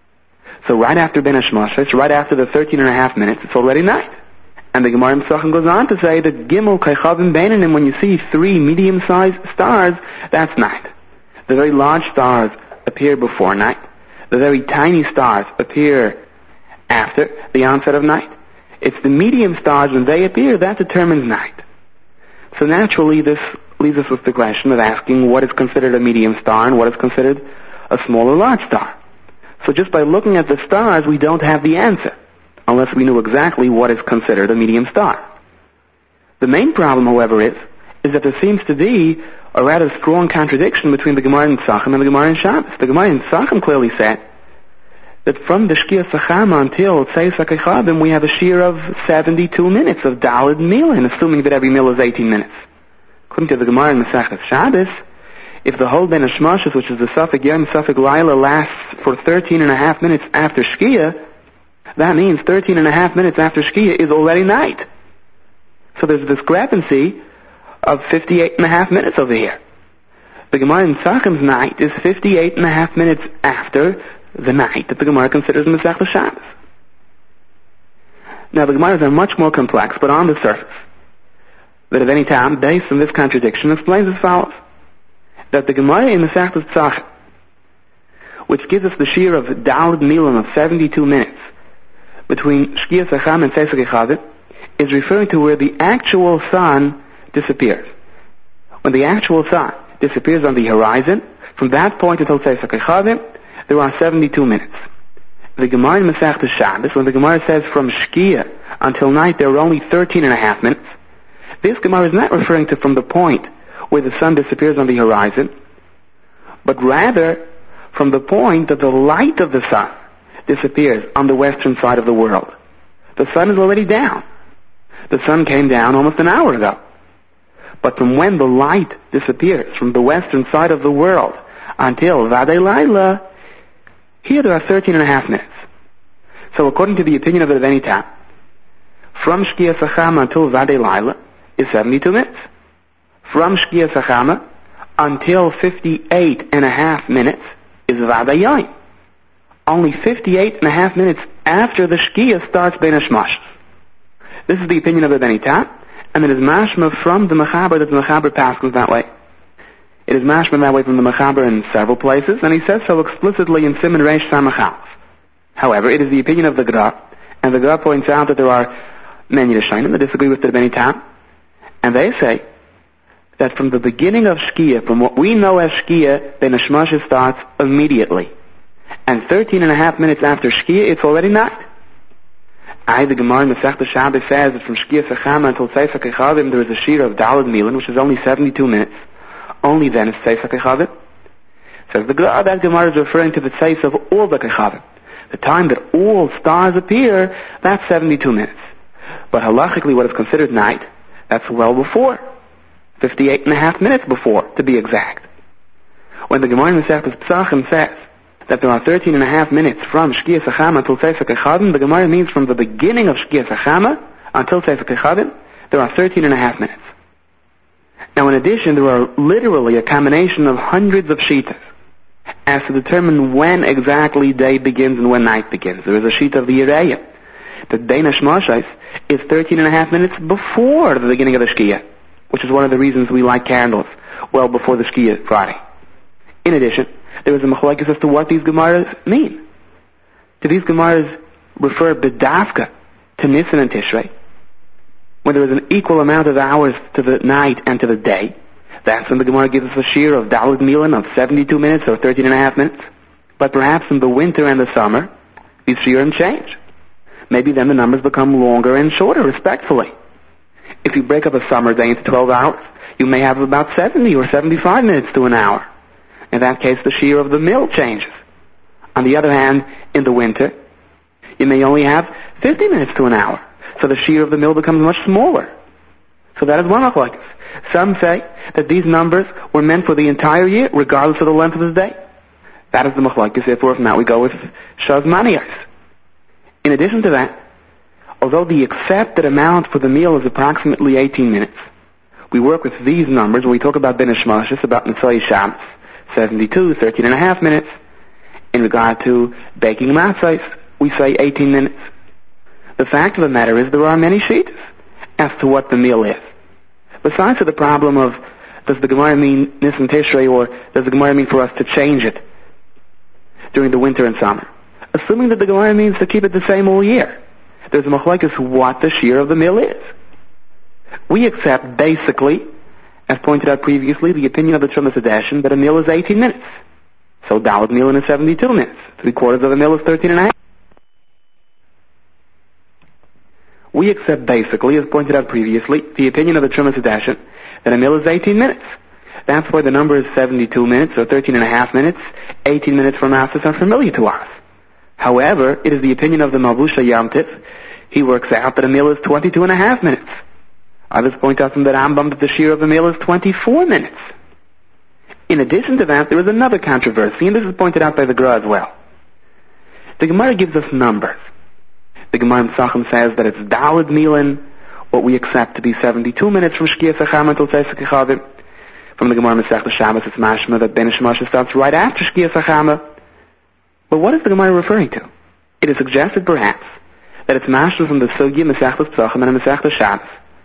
So right after Bein HaShmashos, right after the thirteen and a half minutes, it's already night. And the Gemara in Pesachim goes on to say that Gimel Kaychavim Beinanim, when you see three medium-sized stars, that's night. The very large stars appear before night. The very tiny stars appear after the onset of night. It's the medium stars, when they appear, that determines night. So naturally this leaves us with the question of asking what is considered a medium star and what is considered a small or large star. So just by looking at the stars, we don't have the answer, unless we knew exactly what is considered a medium star. The main problem, however, is, is that there seems to be a rather strong contradiction between the Gemara in Pesachim and the Gemara in Shabbos. The Gemara in Pesachim clearly said that from the Shkiyas HaChama until Tzeis HaKechavim we have a shear of seventy-two minutes of Daled Milin, assuming that every meal is eighteen minutes. According to the Gemara in Masechtas Shabbos, if the whole Bein HaShmashos, which is the Safek Yom, Safek Laila, lasts for thirteen and a half minutes after Shkia, that means thirteen and a half minutes after Shkia is already night. So there's a discrepancy of fifty-eight and a half minutes over here. The Gemara in Pesachim's night is fifty-eight and a half minutes after the night that the Gemara considers Masechtas Shabbos. Now the Gemaras are much more complex, but on the surface, that at any time, based on this contradiction, explains as follows: that the Gemara in Masechtas Pesachim, which gives us the shear of Daled Milim of seventy-two minutes between Shkias Acham and Tzeisak Echad, is referring to where the actual sun disappears. When the actual sun disappears on the horizon, from that point until Tzeisak Echad, there are seventy-two minutes. The Gemara in Masechtas Shabbos, when the Gemara says from Shkia until night there are only thirteen and a half minutes, this Gemara is not referring to from the point where the sun disappears on the horizon, but rather from the point that the light of the sun disappears on the western side of the world. The sun is already down. The sun came down almost an hour ago. But from when the light disappears from the western side of the world until Vadei Laila, here there are thirteen and a half minutes. So according to the opinion of the Rebbeinu Tam, from Shkias Achama until Vadei Laila is seventy-two minutes. From Shkias Achama until fifty-eight and a half minutes is Vadei Yain. Only fifty-eight and a half minutes after the Shkia starts Bein Hashmashos. This is the opinion of the Rebbeinu Tam, and it is mashma from the Mechaber that the Mechaber passes that way. It is mashma that way from the Mechaber in several places, and he says so explicitly in Siman Reish Samach Aleph. However, it is the opinion of the Gra, and the Gra points out that there are many Rishonim that disagree with the Rebbeinu Tam, and they say that from the beginning of Shkia, from what we know as Shkia, Bein Hashmashos starts immediately. And thirteen and a half minutes after Shkia, it's already night. I, the Gemara in Masechtas Shabbos says that from Shkia Sechama until Tzeisak Echadim there is a shear of Daled Milim, which is only seventy-two minutes. Only then is Tzeisak Echadim. Says the Gemara, that Gemara is referring to the Tzeis of all the Echadim. The time that all stars appear, that's seventy-two minutes. But halachically what is considered night, that's well before. fifty-eight and a half minutes before, to be exact. When the Gemara in Masechtas Pesachim says that there are thirteen and a half minutes from Shkias Achama until Tzeisak Echadim, the Gemara means from the beginning of Shkias Achama until Tzeisak Echadim, there are thirteen and a half minutes. Now in addition, there are literally a combination of hundreds of shitas as to determine when exactly day begins and when night begins. There is a sheet of the Yereya that Bein Hashmashos is thirteen and a half minutes before the beginning of the Shkia, which is one of the reasons we light candles well before the Shkia Friday. In addition, there is a machlokes as to what these Gemaras mean. Do these Gemaras refer b'dafka to Nisan and Tishrei, when there is an equal amount of hours to the night and to the day? That's when the Gemara gives us a shear of Daled Milim of seventy-two minutes or thirteen and a half minutes. But perhaps in the winter and the summer, these shearim change. Maybe then the numbers become longer and shorter, respectfully. If you break up a summer day into twelve hours, you may have about seventy or seventy-five minutes to an hour. In that case, the shear of the mill changes. On the other hand, in the winter, you may only have fifty minutes to an hour, so the shear of the mill becomes much smaller. So that is one machlokes. Some say that these numbers were meant for the entire year, regardless of the length of the day. That is the machlokes. Therefore, if not, we go with Shaz Manias. In addition to that, although the accepted amount for the meal is approximately eighteen minutes, we work with these numbers when we talk about Bein Hashmashos, about Nitzai Shabbos, seventy-two, thirteen and a half minutes. In regard to baking matzahs, we say eighteen minutes. The fact of the matter is there are many sheets as to what the meal is. Besides the problem of, does the Gemara mean Nisan Tishrei, or does the Gemara mean for us to change it during the winter and summer? Assuming that the Gemara means to keep it the same all year, there's a machlokes what the shear of the meal is. We accept basically, as pointed out previously, the opinion of the Trumas Hadeshin that a meal is eighteen minutes. So Daled Milim is seventy-two minutes. Three quarters of a meal is thirteen and a half. We accept basically, as pointed out previously, the opinion of the Trumas Hadeshin that a meal is eighteen minutes. That's why the number is seventy-two minutes or thirteen and a half minutes. eighteen minutes from us is unfamiliar to us. However, it is the opinion of the Malbusha Yamtiv. He works out that a meal is twenty-two and a half minutes. Others point out from the Rambam that the shear of the meal is twenty-four minutes. In addition to that, there is another controversy, and this is pointed out by the Gra as well. The Gemara gives us numbers. The Gemara in Pesachim says that it's Daled Milim, what we accept to be seventy-two minutes from Shkias Achama until Tzeisak Echadim. From the Gemara in Masechtas Shabbos, it's mashma that Bein Hashmashos starts right after Shkias Achama. But what is the Gemara referring to? It is suggested perhaps that it's mashma from the Sugya Masechtas Pesachim and Masechtas Shabbos,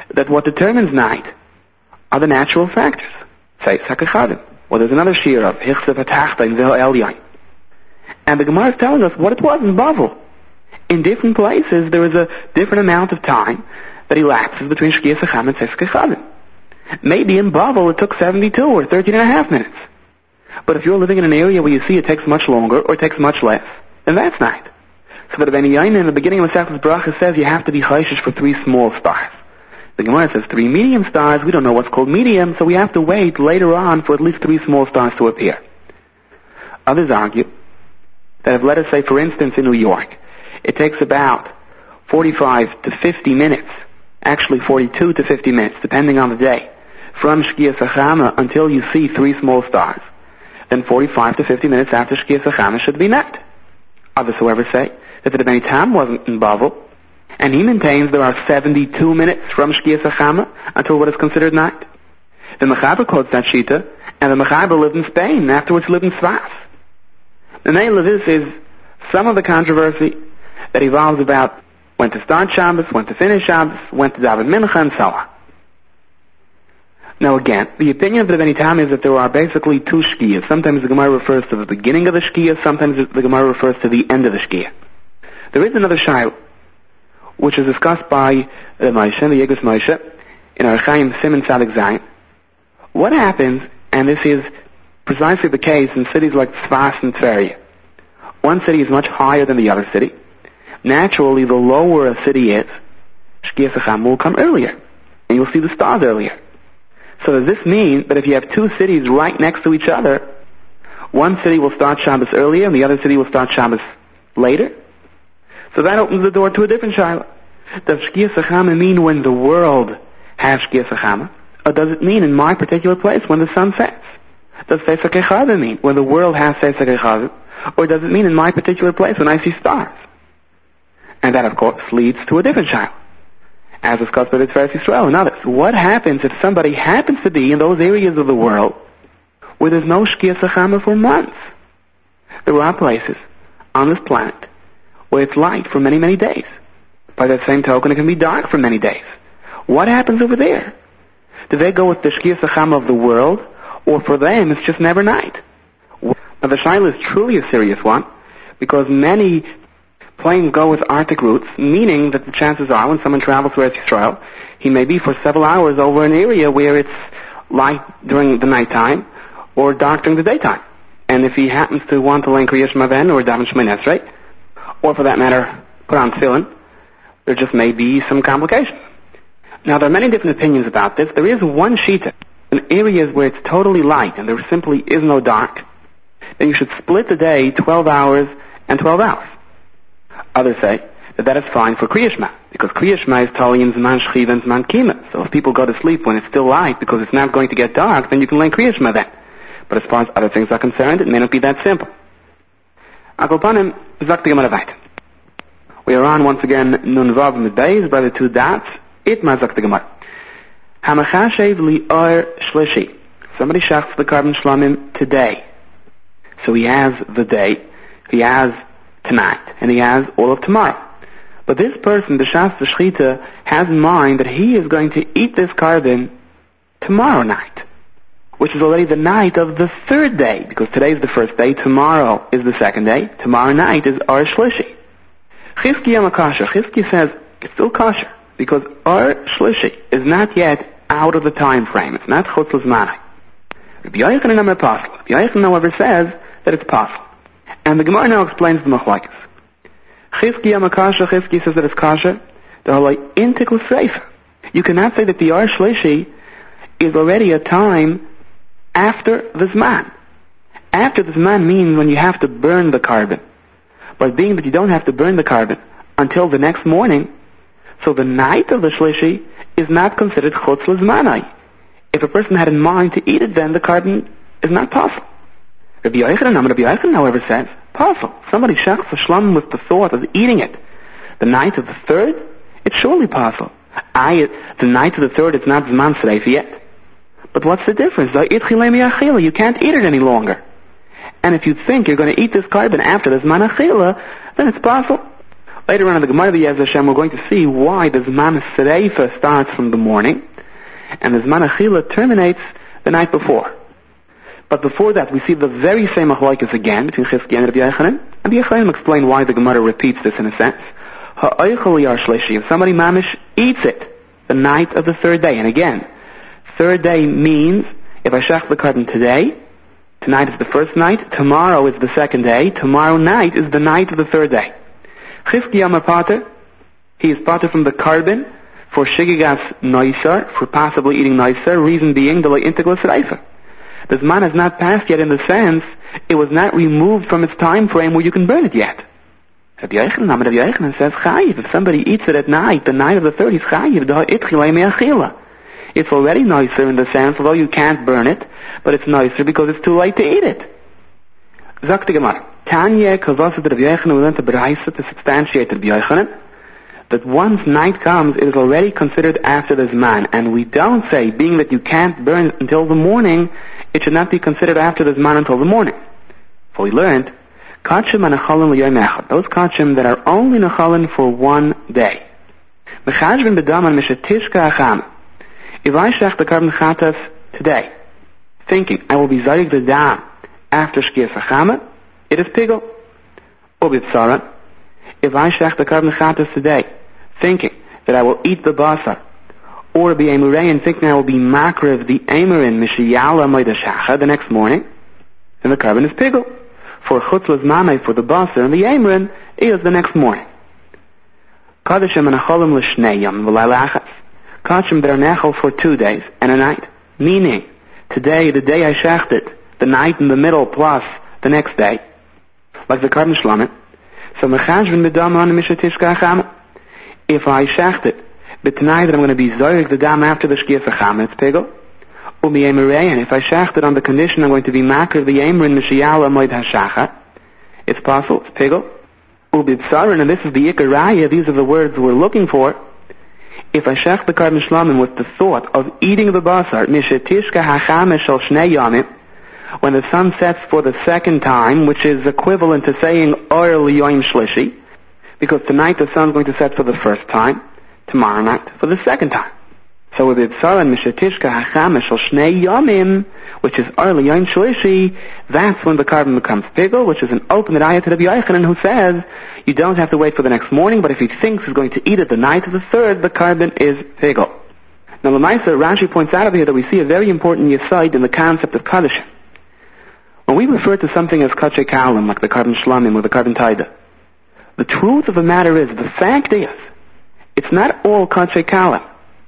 that what determines night are the natural factors. Say, Sakechadim. Well, there's another shir of Hichsev Hatachta in Zeh Elyon. And the Gemara is telling us what it was in Bavel. In different places, there is a different amount of time that elapses between Shkias Hacham and Sakechadim. Maybe in Bavel it took seventy-two or thirteen and a half minutes. But if you're living in an area where you see it takes much longer or it takes much less, then that's night. So that Rabbeinu Yaina in the beginning of Masechtas Bracha says you have to be chayshish for three small stars. The Gemara says three medium stars. We don't know what's called medium, so we have to wait later on for at least three small stars to appear. Others argue that if, let us say, for instance, in New York, it takes about forty-five to fifty minutes, actually forty-two to fifty minutes, depending on the day, from Shkias Hachama until you see three small stars, then forty-five to fifty minutes after Shkias Hachama should be night. Others, however, say that the Bnei Tam wasn't in Bavel, and he maintains there are seventy-two minutes from Shkias Hachama until what is considered night. The Mechaber quotes that Shita, and the Mechaber lived in Spain, and afterwards lived in Sfas. The name of this is some of the controversy that evolves about when to start Shabbos, when to finish Shabbos, when to daven Mincha, and so on. Now again, the opinion of the Bnei Tam is that there are basically two Shkiyas. Sometimes the Gemara refers to the beginning of the Shkiyah, sometimes the Gemara refers to the end of the Shkiyah. There is another Shail, which is discussed by uh, Moshe, the Yegos Moshe, in Orach Chaim Siman Tzadik Zayin. What happens, and this is precisely the case in cities like Tzfas and Tveria. One city is much higher than the other city. Naturally, the lower a city is, Shkias Hacham will come earlier, and you'll see the stars earlier. So does this mean that if you have two cities right next to each other, one city will start Shabbos earlier and the other city will start Shabbos later? So that opens the door to a different shaila. Does Shkias Hacham mean when the world has Shkias Hacham, or does it mean in my particular place when the sun sets? Does Sefer Kechavim mean when the world has Sefer Kechavim, or does it mean in my particular place when I see stars? And that, of course, leads to a different shaila, as discussed by the Tzveres Yisrael and others. What happens if somebody happens to be in those areas of the world where there's no Shkias Hachama for months? There are places on this planet where it's light for many, many days. By that same token, it can be dark for many days. What happens over there? Do they go with the Shkias Hachama of the world, or for them it's just never night? Now the shaila is truly a serious one, because many planes go with Arctic routes, meaning that the chances are when someone travels to Eretz Yisrael, he may be for several hours over an area where it's light during the nighttime or dark during the daytime. And if he happens to want to learn Kriyash Maven or Daven Shmoneh Esrei, or for that matter, put on tefillin, there just may be some complications. Now, there are many different opinions about this. There is one shita in areas where it's totally light and there simply is no dark. Then you should split the day twelve hours and twelve hours. Others say that that is fine for Kriya Shema, because Kriya Shema is totally in Zman Shchiva and Zman Kima. So if people go to sleep when it's still light because it's not going to get dark, then you can learn Kriya Shema then. But as far as other things are concerned, it may not be that simple. Akopanim, sagt die Gemara weiter. We are on once again Nun Vav Medbeis by the two dots. Itma, sagt die Gemara. Hamachashev li or shlishi. Somebody shachs the carbon shlamim today. So he has the day, he has tonight, and he has all of tomorrow. But this person, the Shas Shchita, has in mind that he is going to eat this carbon tomorrow night, which is already the night of the third day, because today is the first day, tomorrow is the second day, tomorrow night is Or Shlishi. Chizki Yamakasha, Chizki says it's still kosher, because Or Shlishi is not yet out of the time frame, it's not Chutz L'Zmanai. Rabbi Yochanan Amar Pasel. Rabbi Yochanan, however, says that it's possible. And the Gemara now explains the Machlokes. Chizki Yamakasha, Chizki says that it's kosher. The whole intikul seifa. You cannot say that the Or Shlishi is already a time after the Zman. After the Zman means when you have to burn the carbon. But being that you don't have to burn the carbon until the next morning, so the night of the Shlishi is not considered Chutz L'Zmanai. If a person had in mind to eat it, then the carbon is not possible. Rabbi Yochanan, Rabbi Yochanan, however, says, possible. Somebody shachs a shlam with the thought of eating it the night of the third, it's surely possible. I, the night of the third, it's not Zman Sreif yet. But what's the difference? You can't eat it any longer. And if you think you're going to eat this carbon after the Zman Achila, then it's possible. Later on in the Gemara of the Yez Hashem, we're going to see why the Zman Sereifa starts from the morning, and the Zman Achila terminates the night before. But before that, we see the very same machlokes again between Chizkiya and Rabbi Yochanan, and the Yochanan explain why the Gemara repeats this in a sense. Ha'oichel yar shlishi, if somebody mamish eats it the night of the third day, and again, third day means if I shech the carbon today, tonight is the first night, tomorrow is the second day, tomorrow night is the night of the third day. Chizkiya Amar Pater, he is Pater from the carbon for shigigas noisar, for possibly eating noisar, reason being the integral sereifa. The Zman has not passed yet in the sense it was not removed from its time frame where you can burn it yet. Rabbi Yochanan, Rabbi Yochanan says, Chayiv, if somebody eats it at night, the night of the third, he's Chayiv, it's already nicer in the sense, although you can't burn it, but it's nicer because it's too late to eat it. Zok the Gemara, Tanya Kavasa Rabbi Yochanan, we learned to Beraisa to substantiate Rabbi Yochanan, that once night comes, it is already considered after the Zman, and we don't say, being that you can't burn it until the morning, it should not be considered after the Zman until the morning. For we learned, Kachim and Nechalin l'yom echad, those Kachim that are only Nechalin for one day. Mechajvin b'daman mishetishka acham. If I shech the carbon chatas today, thinking I will be zarig the dam after shkiyas achama, it is pigel. Ubit if I shech the carbon chatas today, thinking that I will eat the basar, or be emurein, thinking I will be makrev the emurin mishiyala moidashacha the next morning, then the carbon is pigel. For chutzlas mamei, for the basar, and the emurin is the next morning. Kadashim and acholim l'shnei yom v'layla achas. Kachim that are nechal for two days and a night. Meaning, today, the day I shecht it, the night in the middle plus the next day, like the carbon shlamit. So mechajvin b'dam on mishatishka achama. If I shecht it, but tonight that I'm going to be zorig the dam after the shkiyas achama, it's pigel. Umi emerein, if I shecht it on the condition I'm going to be makar the emerin mishiyala moed hashacha, it's possible, it's pigel. Ubi b'sarin, and this is the ikar raya, these are the words we're looking for. If I shecht the carbon shlamim with the thought of eating the basar, mishatishka hachama shel shnei yamim, when the sun sets for the second time, which is equivalent to saying or liyoim shlishi, because tonight the sun's going to set for the first time, tomorrow night for the second time. So with Ibsara and Mishatishka Hachama Shel Shnei Yomim, which is or liyoim shlishi, that's when the carbon becomes pigel, which is an open ayah to Rabbi Yochanan, who says you don't have to wait for the next morning, but if he thinks he's going to eat it the night of the third, the carbon is pigel. Now Lamaisa, Rashi points out over here that we see a very important yesod in the concept of Kaddish. When we refer to something as Kachay Kalim, like the carbon shlamim or the carbon taida, the truth of the matter is, the fact is, it's not all Kachay Kalim.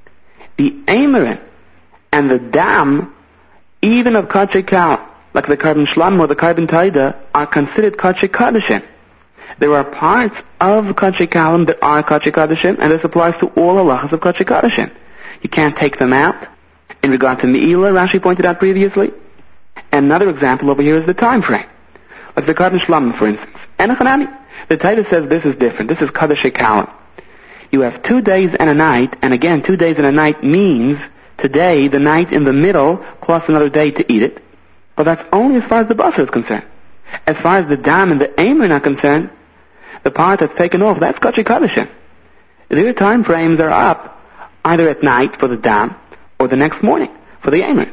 The Emerin and the Dam, even of Kachay Kalim, like the carbon shlamim or the carbon taida, are considered Kachay Kaddishim. There are parts of Kachay Kalim that are Kachay Kaddishim, and this applies to all halachas of Kachay Kaddishim. You can't take them out. In regard to Me'ilah, Rashi pointed out previously. And another example over here is the time frame. Like the carbon shlamim, for instance. And the Taita says this is different. This is Kaddish Kalim. You have two days and a night, and again, two days and a night means today, the night in the middle, plus another day to eat it. But that's only as far as the basar is concerned. As far as the dam and the aim are not concerned, the part that's taken off, that's Kachay Kaddishim. Their time frames are up either at night for the dam or the next morning for the aim.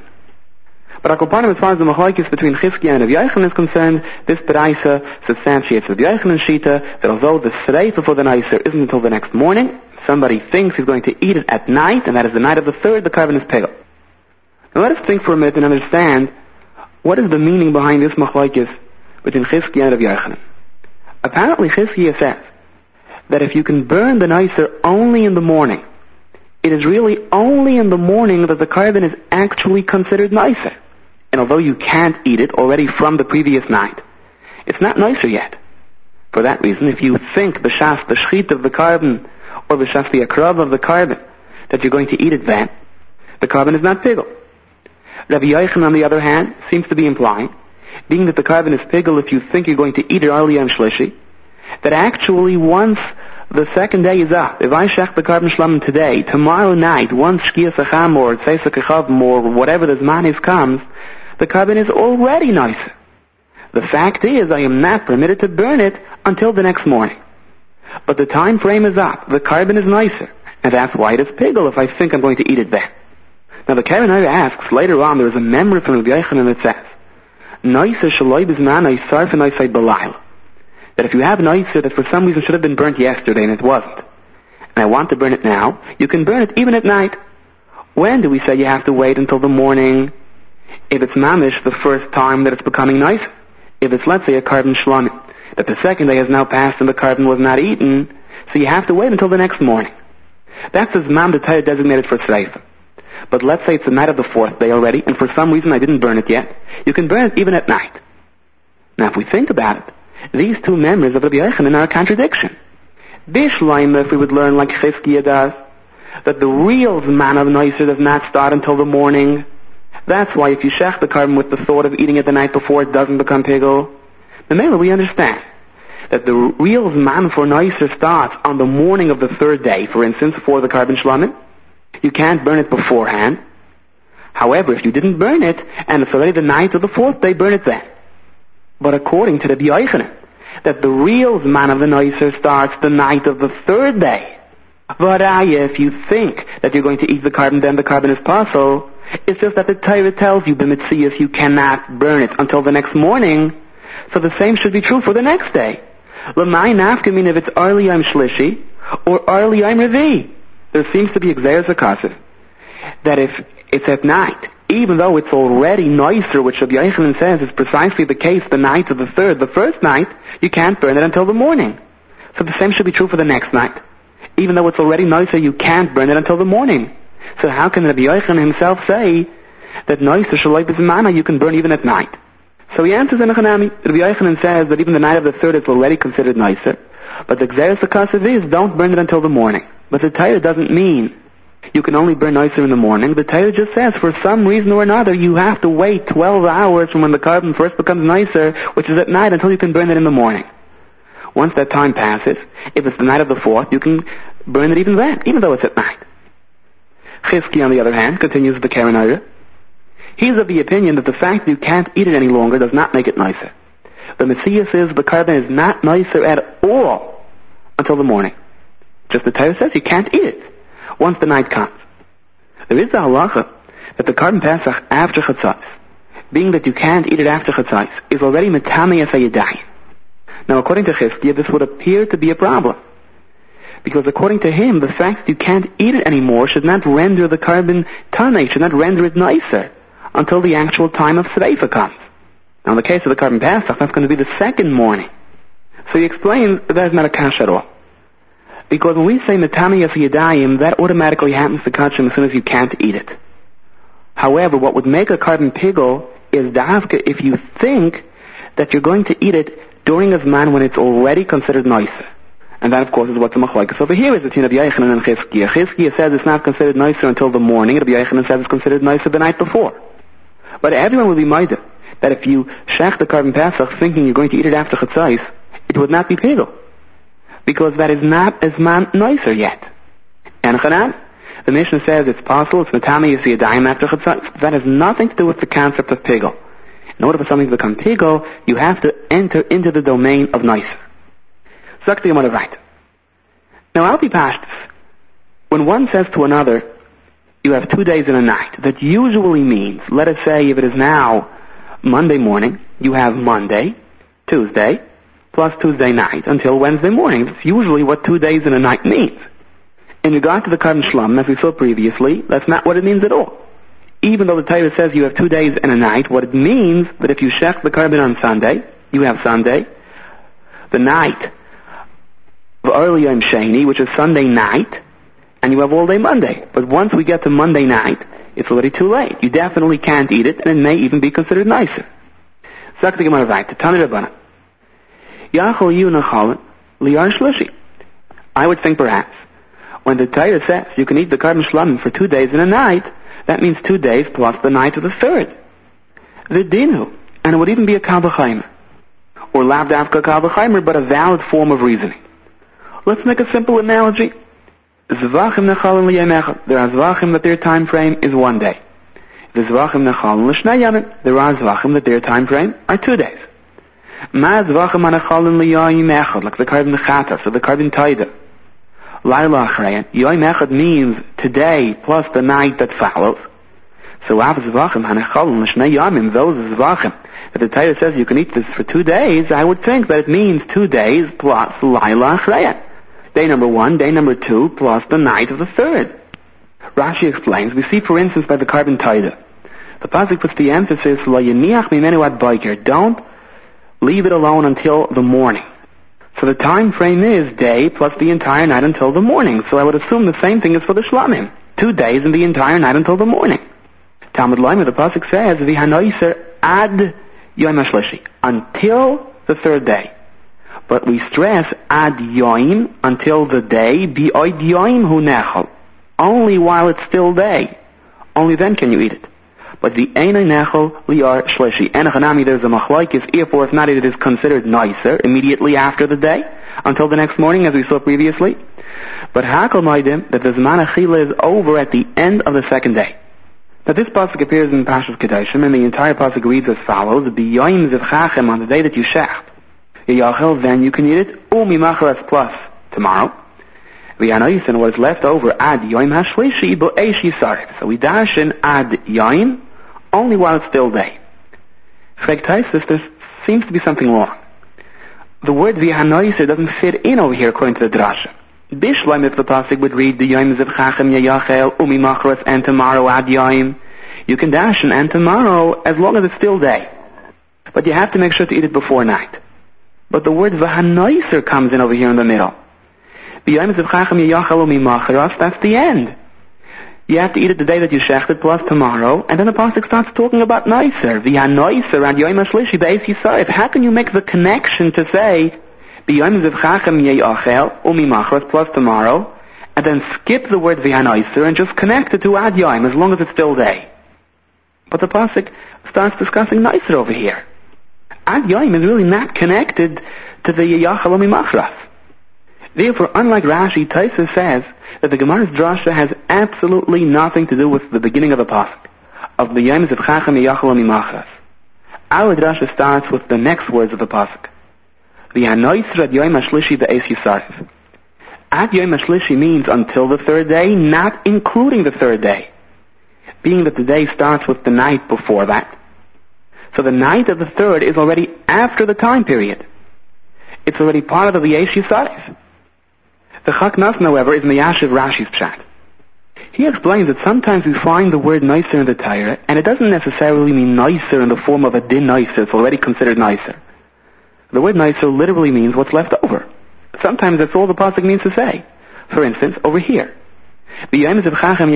But Akopanim, as far as the machlokes between Chizkiya and Rabbi Yochanan is concerned, this Beraisa substantiates Rabbi Yochanan's shita that although the Sereifa for the Neiser isn't until the next morning, somebody thinks he's going to eat it at night, and that is the night of the third, the carbon is pegel. Now let us think for a minute and understand what is the meaning behind this machlokes between Chizkiya and Rabbi Yochanan. Apparently Chizkiya says that if you can burn the Neiser only in the morning, it is really only in the morning that the carbon is actually considered Neiser. And although you can't eat it already from the previous night, it's not nicer yet. For that reason, if you think b'shas the shchit of the carbon, or b'shas the akrav of the carbon, that you're going to eat it then, the carbon is not pigel. Rabbi Yochanan, on the other hand, seems to be implying, being that the carbon is pigel if you think you're going to eat it early on shlishi, that actually once the second day is up, if I shech the carbon shlamim today, tomorrow night, once shkiyas acham or tzeisa kechavim or whatever the zmanis comes, the carbon is already nicer. The fact is, I am not permitted to burn it until the next morning. But the time frame is up. The carbon is nicer. And that's why it is pigel if I think I'm going to eat it then. Now the Keren asks, later on there is a memory from Rabbi Yochanan that says, Noiser shaloi bizman oisar v'noisai b'layla. That if you have noiser that for some reason should have been burnt yesterday and it wasn't, and I want to burn it now, you can burn it even at night. When do we say you have to wait until the morning? If it's mamish the first time that it's becoming nicer. If it's, let's say, a carbon shlomim, that the second day has now passed and the carbon was not eaten, so you have to wait until the next morning. That's as mam the Torah designated for Sreifa. But let's say it's the night of the fourth day already, and for some reason I didn't burn it yet. You can burn it even at night. Now if we think about it, these two memories of Rabbi Yochanan are a contradiction. Bishleim, if we would learn like Chizkiah does, that the real Zman of Noiser does not start until the morning. That's why if you shech the carbon with the thought of eating it the night before, it doesn't become pigel. Then maybe we understand that the real Zman for Noiser starts on the morning of the third day, for instance, for the carbon shlomim. You can't burn it beforehand. However, if you didn't burn it, and it's already the night of the fourth day, burn it then. But according to the Rabbi Yochanan, that the real Zman of the Noiser starts the night of the third day. Varaya, if you think that you're going to eat the carbon, then the carbon is possible. It's just that the Torah tells you, b'mitzias, you cannot burn it until the next morning. So the same should be true for the next day. L'may nafka min if it's Arli Yom Shlishi or Arli Yom Revi. There seems to be exeres akasiv that if it's at night, even though it's already nicer, which Rabbi Yochanan says is precisely the case the night of the third, the first night, you can't burn it until the morning. So the same should be true for the next night. Even though it's already nicer, you can't burn it until the morning. So how can Rabbi Yochanan himself say that nicer shaloi b'zmana you can burn even at night? So he answers in a Hanami. Rabbi Yochanan says that even the night of the third is already considered nicer, but the exeres akasiv is don't burn it until the morning. But the Torah doesn't mean you can only burn nicer in the morning. The Torah just says for some reason or another you have to wait twelve hours from when the carbon first becomes nicer, which is at night, until you can burn it in the morning. Once that time passes, if it's the night of the fourth, you can burn it even then, even though it's at night. Chizki, on the other hand, continues the Keren Orah. He's of the opinion that the fact that you can't eat it any longer does not make it nicer. The Messiah says the carbon is not nicer at all until the morning. Just the Torah says you can't eat it once the night comes. There is the halacha that the carbon Pesach after Chatzos, being that you can't eat it after Chatzos, is already metamei asayidai. Now according to Chizkiah, this would appear to be a problem. Because according to him, the fact that you can't eat it anymore should not render the carbon tanei, should not render it nicer until the actual time of Sreifa comes. Now in the case of the carbon Pesach, that's going to be the second morning. So he explains that that's not a kash at all. Because when we say Metami Yasiyadayim, that automatically happens to kachim as soon as you can't eat it. However, what would make a carbon pigel is davka if you think that you're going to eat it during a zman when it's already considered nicer. And that, of course, is what the machlokes over here is between Rabbi Yochanan and Chizkiah. Chizkiah says it's not considered nicer until the morning. Rabbi Yochanan says it's considered nicer the night before. But everyone will be minded that if you shech the carbon Pesach thinking you're going to eat it after Chatzos, it would not be pigel. Because that is not as man nicer yet. And Chanan, the Mishnah says it's possible, it's Matami, you see a dime after Chatzos. That has nothing to do with the concept of pigel. In order for something to become pigel, you have to enter into the domain of nicer. Sagt the Gemara right. Now, I'll be pashtus. When one says to another, you have two days and a night, that usually means, let us say if it is now Monday morning, you have Monday, Tuesday, plus Tuesday night until Wednesday morning. That's usually what two days and a night means. In regard to the carbon shlom, as we saw previously, that's not what it means at all. Even though the Torah says you have two days and a night, what it means that if you shech the carbon on Sunday, you have Sunday, the night of early Yom Sheni, which is Sunday night, and you have all day Monday. But once we get to Monday night, it's already too late. You definitely can't eat it, and it may even be considered nicer. Sagt the Gemara weiter, Tani Rabbana. I would think perhaps when the Torah says you can eat the carbon shlamim for two days and a night, that means two days plus the night of the third. The dinu, and it would even be a kal v'chaimer, or lav davka kal v'chaimer, but a valid form of reasoning. Let's make a simple analogy. Zvachim nechalin liyamecha. There are zvachim that their time frame is one day. The zvachim nechalin l'shnei yamim. There are zvachim that their time frame are two days. Ma zvachim hanachalin liyoyim echad, like the carbon chata, so the carbon taida. Laila achreya, yoyim echad means today plus the night that follows. So av zvachim hanachalin l'shnei yamim, those zvachim, that the Torah says you can eat this for two days, I would think that it means two days plus Laila achreya. Day number one, day number two, plus the night of the third. Rashi explains, we see for instance by the carbon taida, the pasuk puts the emphasis, lo yeniach mimenu ad boker, don't leave it alone until the morning. So the time frame is day plus the entire night until the morning. So I would assume the same thing is for the shlamim. Two days and the entire night until the morning. Talmud Leimer, the pasuk says, v'hanoiser ad yom hashlishi, until the third day. But we stress ad yom, until the day, bi'od yom hu nechal, only while it's still day. Only then can you eat it. But the einay nechal liar shlishi. Enochanami, there's a machlaikis if or if not it is considered nicer immediately after the day until the next morning, as we saw previously. But hakol maidim that the zman achila is over at the end of the second day. Now this pasuk appears in Parshas Kedoshim, and the entire pasuk reads as follows: B'yoyim zevchachem, on the day that you shecht yachel, then you can eat it. Umi macharas, plus tomorrow. V'yanois, and what is left over ad yoyim hashlishi bo'esh yisarif. So we darshan ad yoyim only while it's still day. Fregtaisis, there seems to be something wrong. The word v'yanois doesn't fit in over here according to the drasha. Bishlam, if the pasuk would read the yoyim zevchachem yachel umi macharas and tomorrow ad yoyim, you can darshan and tomorrow as long as it's still day. But you have to make sure to eat it before night. But the word v'hanoiser comes in over here in the middle. That's the end. You have to eat it the day that you shechted plus tomorrow, and then the pasuk starts talking about noiser. V'hanoiser ad yoyim hashlishi be'es yisarif. How can you make the connection to say b'yoyim zevchachem yachel umi machras plus tomorrow, and then skip the word v'hanoiser and just connect it to ad yoyim as long as it's still day? But the pasuk starts discussing noiser over here. Ad yoyim is really not connected to the yachel umi machras. Therefore, unlike Rashi, Taisa says that the Gemara's drasha has absolutely nothing to do with the beginning of the pasuk of the Yom Zevchachem Yachal Mimachras. Our drasha starts with the next words of the pasuk: V'hanoiser ad Yom Hashlishi be'es yisarif. Ad Yom Hashlishi means until the third day, not including the third day, being that the day starts with the night before that. So the night of the third is already after the time period. It's already part of the Yesh Yisarif. The Chak Nasn, however, is Meyashiv Rashi's pshat. He explains that sometimes we find the word nicer in the Torah, and it doesn't necessarily mean nicer in the form of a din nicer. It's already considered nicer. The word nicer literally means what's left over. Sometimes that's all the pasuk means to say. For instance, over here, you can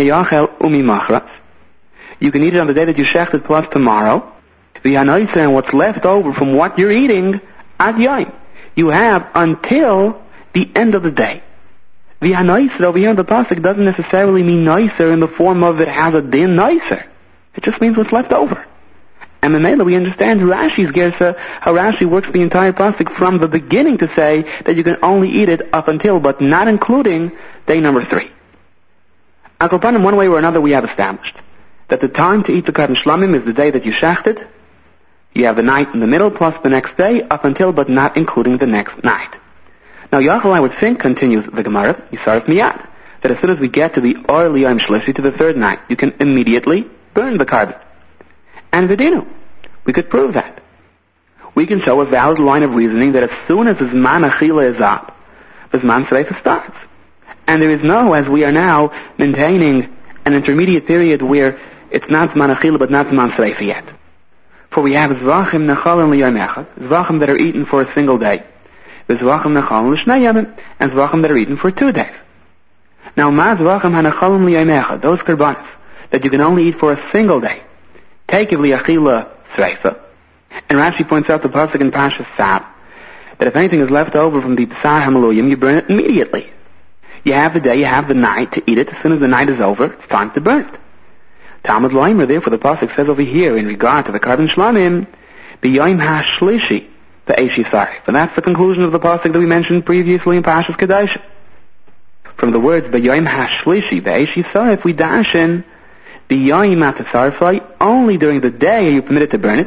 eat it on the day that you shechted plus tomorrow. And what's left over from what you're eating, ad yom, you have until the end of the day. The nicer over here in the pasuk doesn't necessarily mean nicer in the form of it has a din nicer. It just means what's left over. And in Mela we understand Rashi's gersa, how Rashi works the entire pasuk from the beginning to say that you can only eat it up until, but not including, day number three. Akopanim, one way or another we have established that the time to eat the carbon shlamim is the day that you shechted. You have the night in the middle plus the next day up until, but not including the next night. Now, Yachal, I would think, continues the Gemara, Yisarif Miyad, that as soon as we get to the Or Liyom Shlishi, to the third night, you can immediately burn the carbon. And Vidinu, we could prove that. We can show a valid line of reasoning that as soon as the Zman Achila is up, the Zman Sreifa starts. And there is no, as we are now maintaining an intermediate period where it's not Zman Achila but not Zman Sreifa yet. For we have Zvachim Nechalim Liyom Echad, Zvachim that are eaten for a single day, Zvachim Nechalim L'shnei Yamim, and Zvachim that are eaten for two days. Now, Ma Zvachim HaNechalim Liyom Echad, those karbanis that you can only eat for a single day, take L'Achila Sreifa. And Rashi points out the pasuk in Parshas Sab that if anything is left over from the B'sar HaMeluyim, you burn it immediately. You have the day, you have the night to eat it. As soon as the night is over, it's time to burn it. Talmud Loimer, therefore, the pasuk says over here in regard to the carbon shlamim, B'yoyim hashlishi be'esh yisarif. And that's the conclusion of the pasuk that we mentioned previously in Parshas Kedoshim. From the words B'yoyim hashlishi be'esh yisarif, we dash in B'yoyim atasarifai, only during the day are you permitted to burn it.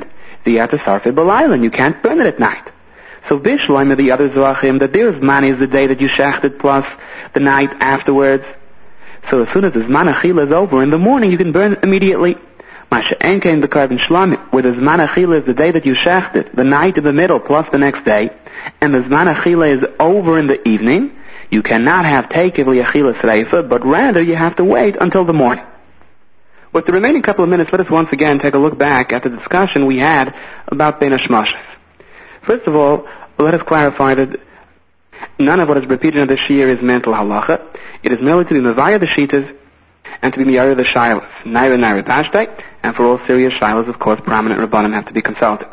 the Yatasarfe Balayla, and you can't burn it at night. So Bishloim are the other Zoachim, that their Zman is the day that you shechted plus the night afterwards. So as soon as the Zman Achila is over, in the morning you can burn it immediately. Masha Enke in the Carbon Shlamim, where the Zman Achila is the day that you shechted, the night in the middle plus the next day, and the Zman Achila is over in the evening, you cannot have Tekev Liachila Sreifa, but rather you have to wait until the morning. With the remaining couple of minutes, let us once again take a look back at the discussion we had about Bein HaShmoshes. First of all, let us clarify that none of what is repeated in this year is mental halacha. It is merely to be mevaya the shitas and to be miyara the shilas, naira naira pashtay, and for all serious shilas, of course, prominent rabbanim have to be consulted.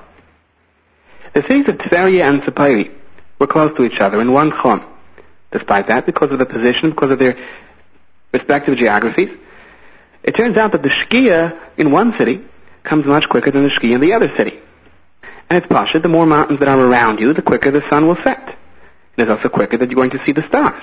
The cities of Tveria and Sapiri were close to each other in one chum. Despite that, because of the position, because of their respective geographies, it turns out that the shkia in one city comes much quicker than the shkia in the other city. And it's pasha, the more mountains that are around you, the quicker the sun will set. It is also quicker that you're going to see the stars.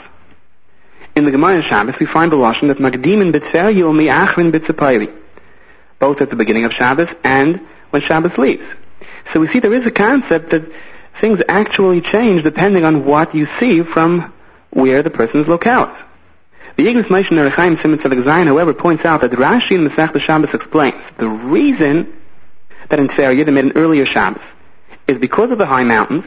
In the Gemara in Shabbos, we find the lashon that Magdimin b'Tveria umi achrin b'Tzapiri, both at the beginning of Shabbos and when Shabbos leaves. So we see there is a concept that things actually change depending on what you see from where the person is locale. The Yignis Moshe Nerechaim Siman Tzedek Zayin, however, points out that Rashi in Masechta Shabbos explains the reason that in Tveria they made an earlier Shabbos is because of the high mountains.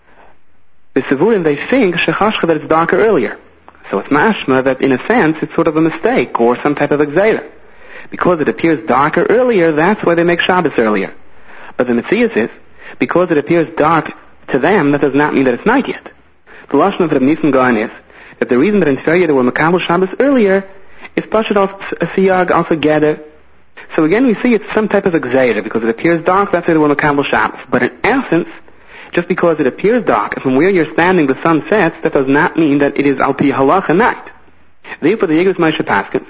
The Sevurim, they think shechashcha that it's darker earlier. So it's mashma that in a sense it's sort of a mistake or some type of exera. Because it appears darker earlier, that's why they make Shabbos earlier. But the Metzias is, because it appears dark to them, that does not mean that it's night yet. The lashon of Reb Nissen Gaon is that the reason that in Tveria they were makabel Shabbos earlier is pashut also a siyag also gather. So again we see it's some type of exera, because it appears dark, that's why they were makabel Shabbos. But in essence, just because it appears dark, and from where you're standing the sun sets, that does not mean that it is al pi halacha night. Therefore the Yignis Moshe Paskin,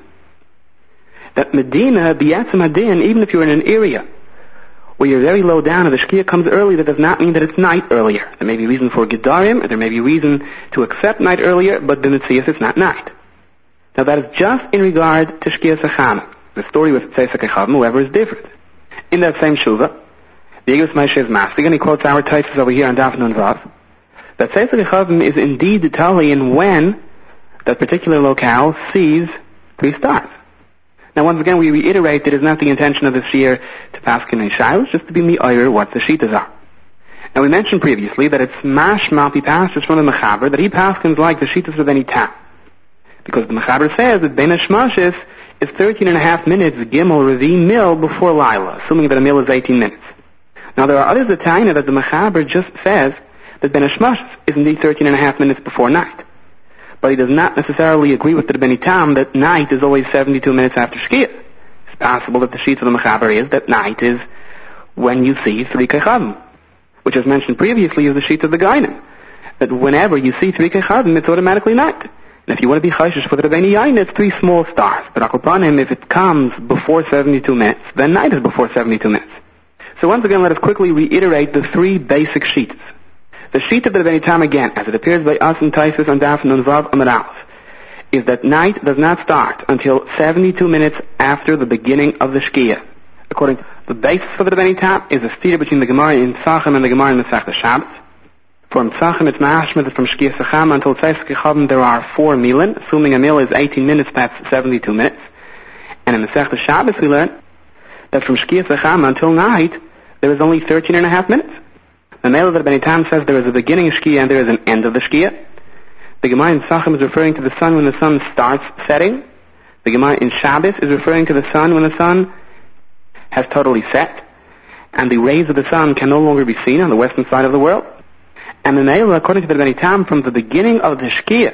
that Medina, biyatzim hadin, even if you're in an area where you're very low down and the shkia comes early, that does not mean that it's night earlier. There may be reason for gedarim, or there may be reason to accept night earlier, but the Metzias it's not night. Now that is just in regard to shkia sachama. The story with Tzeisak Echavim, however, is different. In that same shuvah, the Yignis Moshe is masking, and he quotes our taisus over here on Daf Nun Vav, that Tzeisak Echavim is indeed the tali in when that particular locale sees three stars. Now once again we reiterate it is not the intention of this year to paskin in shilos, just to be mi'ayr what the shitas are. Now we mentioned previously that it's mashma pi pastors from the Mechaber that he paskins like the shitas of any time. Because the Mechaber says that Bein HaShmoshes is thirteen and a half minutes gimel revi mil before Lila, assuming that a mil is eighteen minutes. Now there are others that tell you that the Mechaber just says that Bein HaShmoshes is indeed thirteen and a half minutes before night. But he does not necessarily agree with the Beni Tam that night is always seventy-two minutes after Shkia. It's possible that the sheet of the Mechaber is that night is when you see three Kechavim, which as mentioned previously is the sheet of the Gainim. That whenever you see three Kechavim, it's automatically night. And if you want to be chayshish for the Rebbeinu Yain, it's three small stars. But Akopanim, if it comes before seventy-two minutes, then night is before seventy-two minutes. So once again, let us quickly reiterate the three basic sheets. The sheet of the Rebbeinu Tam again, as it appears by us in Taisus and Daf Nun Vav Amud Aleph, is that night does not start until seventy-two minutes after the beginning of the Shkia. According to the basis for the Rebbeinu Tam is a steer between the Gemara in Tzachim and the Gemara in Masechta Shabbos. From Tzachim it's mashma that from Shkia Sacham until Tzeisak Echavim there are four milin. Assuming a mil is eighteen minutes, that's seventy-two minutes. And in Masechta Shabbos we learn that from Shkia Sacham until night there is only thirteen and a half minutes. The Mele of the Rebbeinu Tam says there is a beginning of Shkia and there is an end of the Shkia. The Gemara in Tzachim is referring to the sun when the sun starts setting. The Gemara in Shabbos is referring to the sun when the sun has totally set, and the rays of the sun can no longer be seen on the western side of the world. And the Mele, according to the Rebbeinu Tam, from the beginning of the Shkia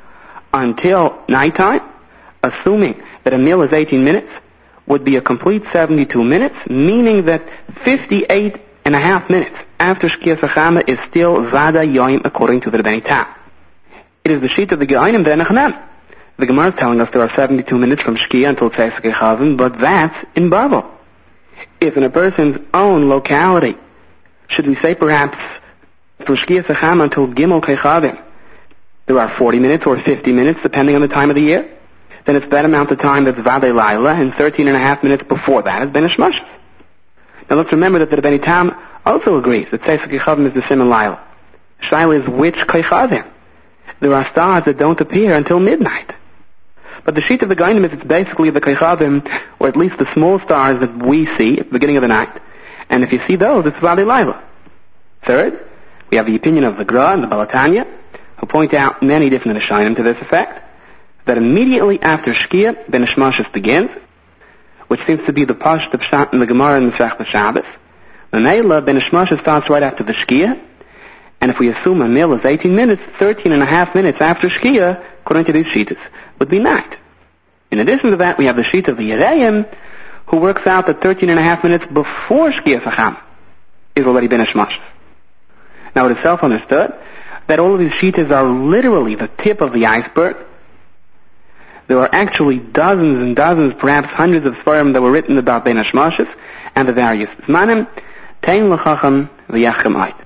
until nighttime, assuming that a meal is eighteen minutes, would be a complete seventy-two minutes, meaning that fifty-eight and a half minutes after Shkia Sachama is still Vada Yoim according to the Rebbeinu Tam. It is the sheet of the Ge'ainim Denachanam. The Gemara is telling us there are seventy-two minutes from Shkia until Tzeisak Echavim, but that's in Babel. If in a person's own locality, should we say perhaps from Shkia Sachama until Gimel Kechavim, there are forty minutes or fifty minutes depending on the time of the year, then it's that amount of time that's Vade Laila, and thirteen and a half minutes before that is Bein HaShmoshes. Now let's remember that the Rebbeinu Tam also agrees that Tzeitzei Kechavim is the Siman Laila. Shaila is which Kechavim? There are stars that don't appear until midnight. But the sheet of the Gainim is it's basically the Kechavim, or at least the small stars that we see at the beginning of the night. And if you see those, it's Vali Laila. Third, we have the opinion of the Gra and the Balatanya, who point out many different Rishonim to this effect, that immediately after Shkia, Ben Ishmashis begins, which seems to be the Pasht of Pshat in the Gemara and the Masechta Shabbos. The Neila, Ben Ishmashis starts right after the Shkia, and if we assume a meal is eighteen minutes, thirteen and a half minutes after Shkia, according to these Shitas, would be night. In addition to that, we have the Shita of the Yereim, who works out that thirteen and a half minutes before Shkia Sacham is already Ben Ishmashis. Now it is self-understood that all of these Shitas are literally the tip of the iceberg. There are actually dozens and dozens, perhaps hundreds of Sfarim that were written about Ben Ishmashis and the various Zmanim. Tein l'chacham v'yachem ait.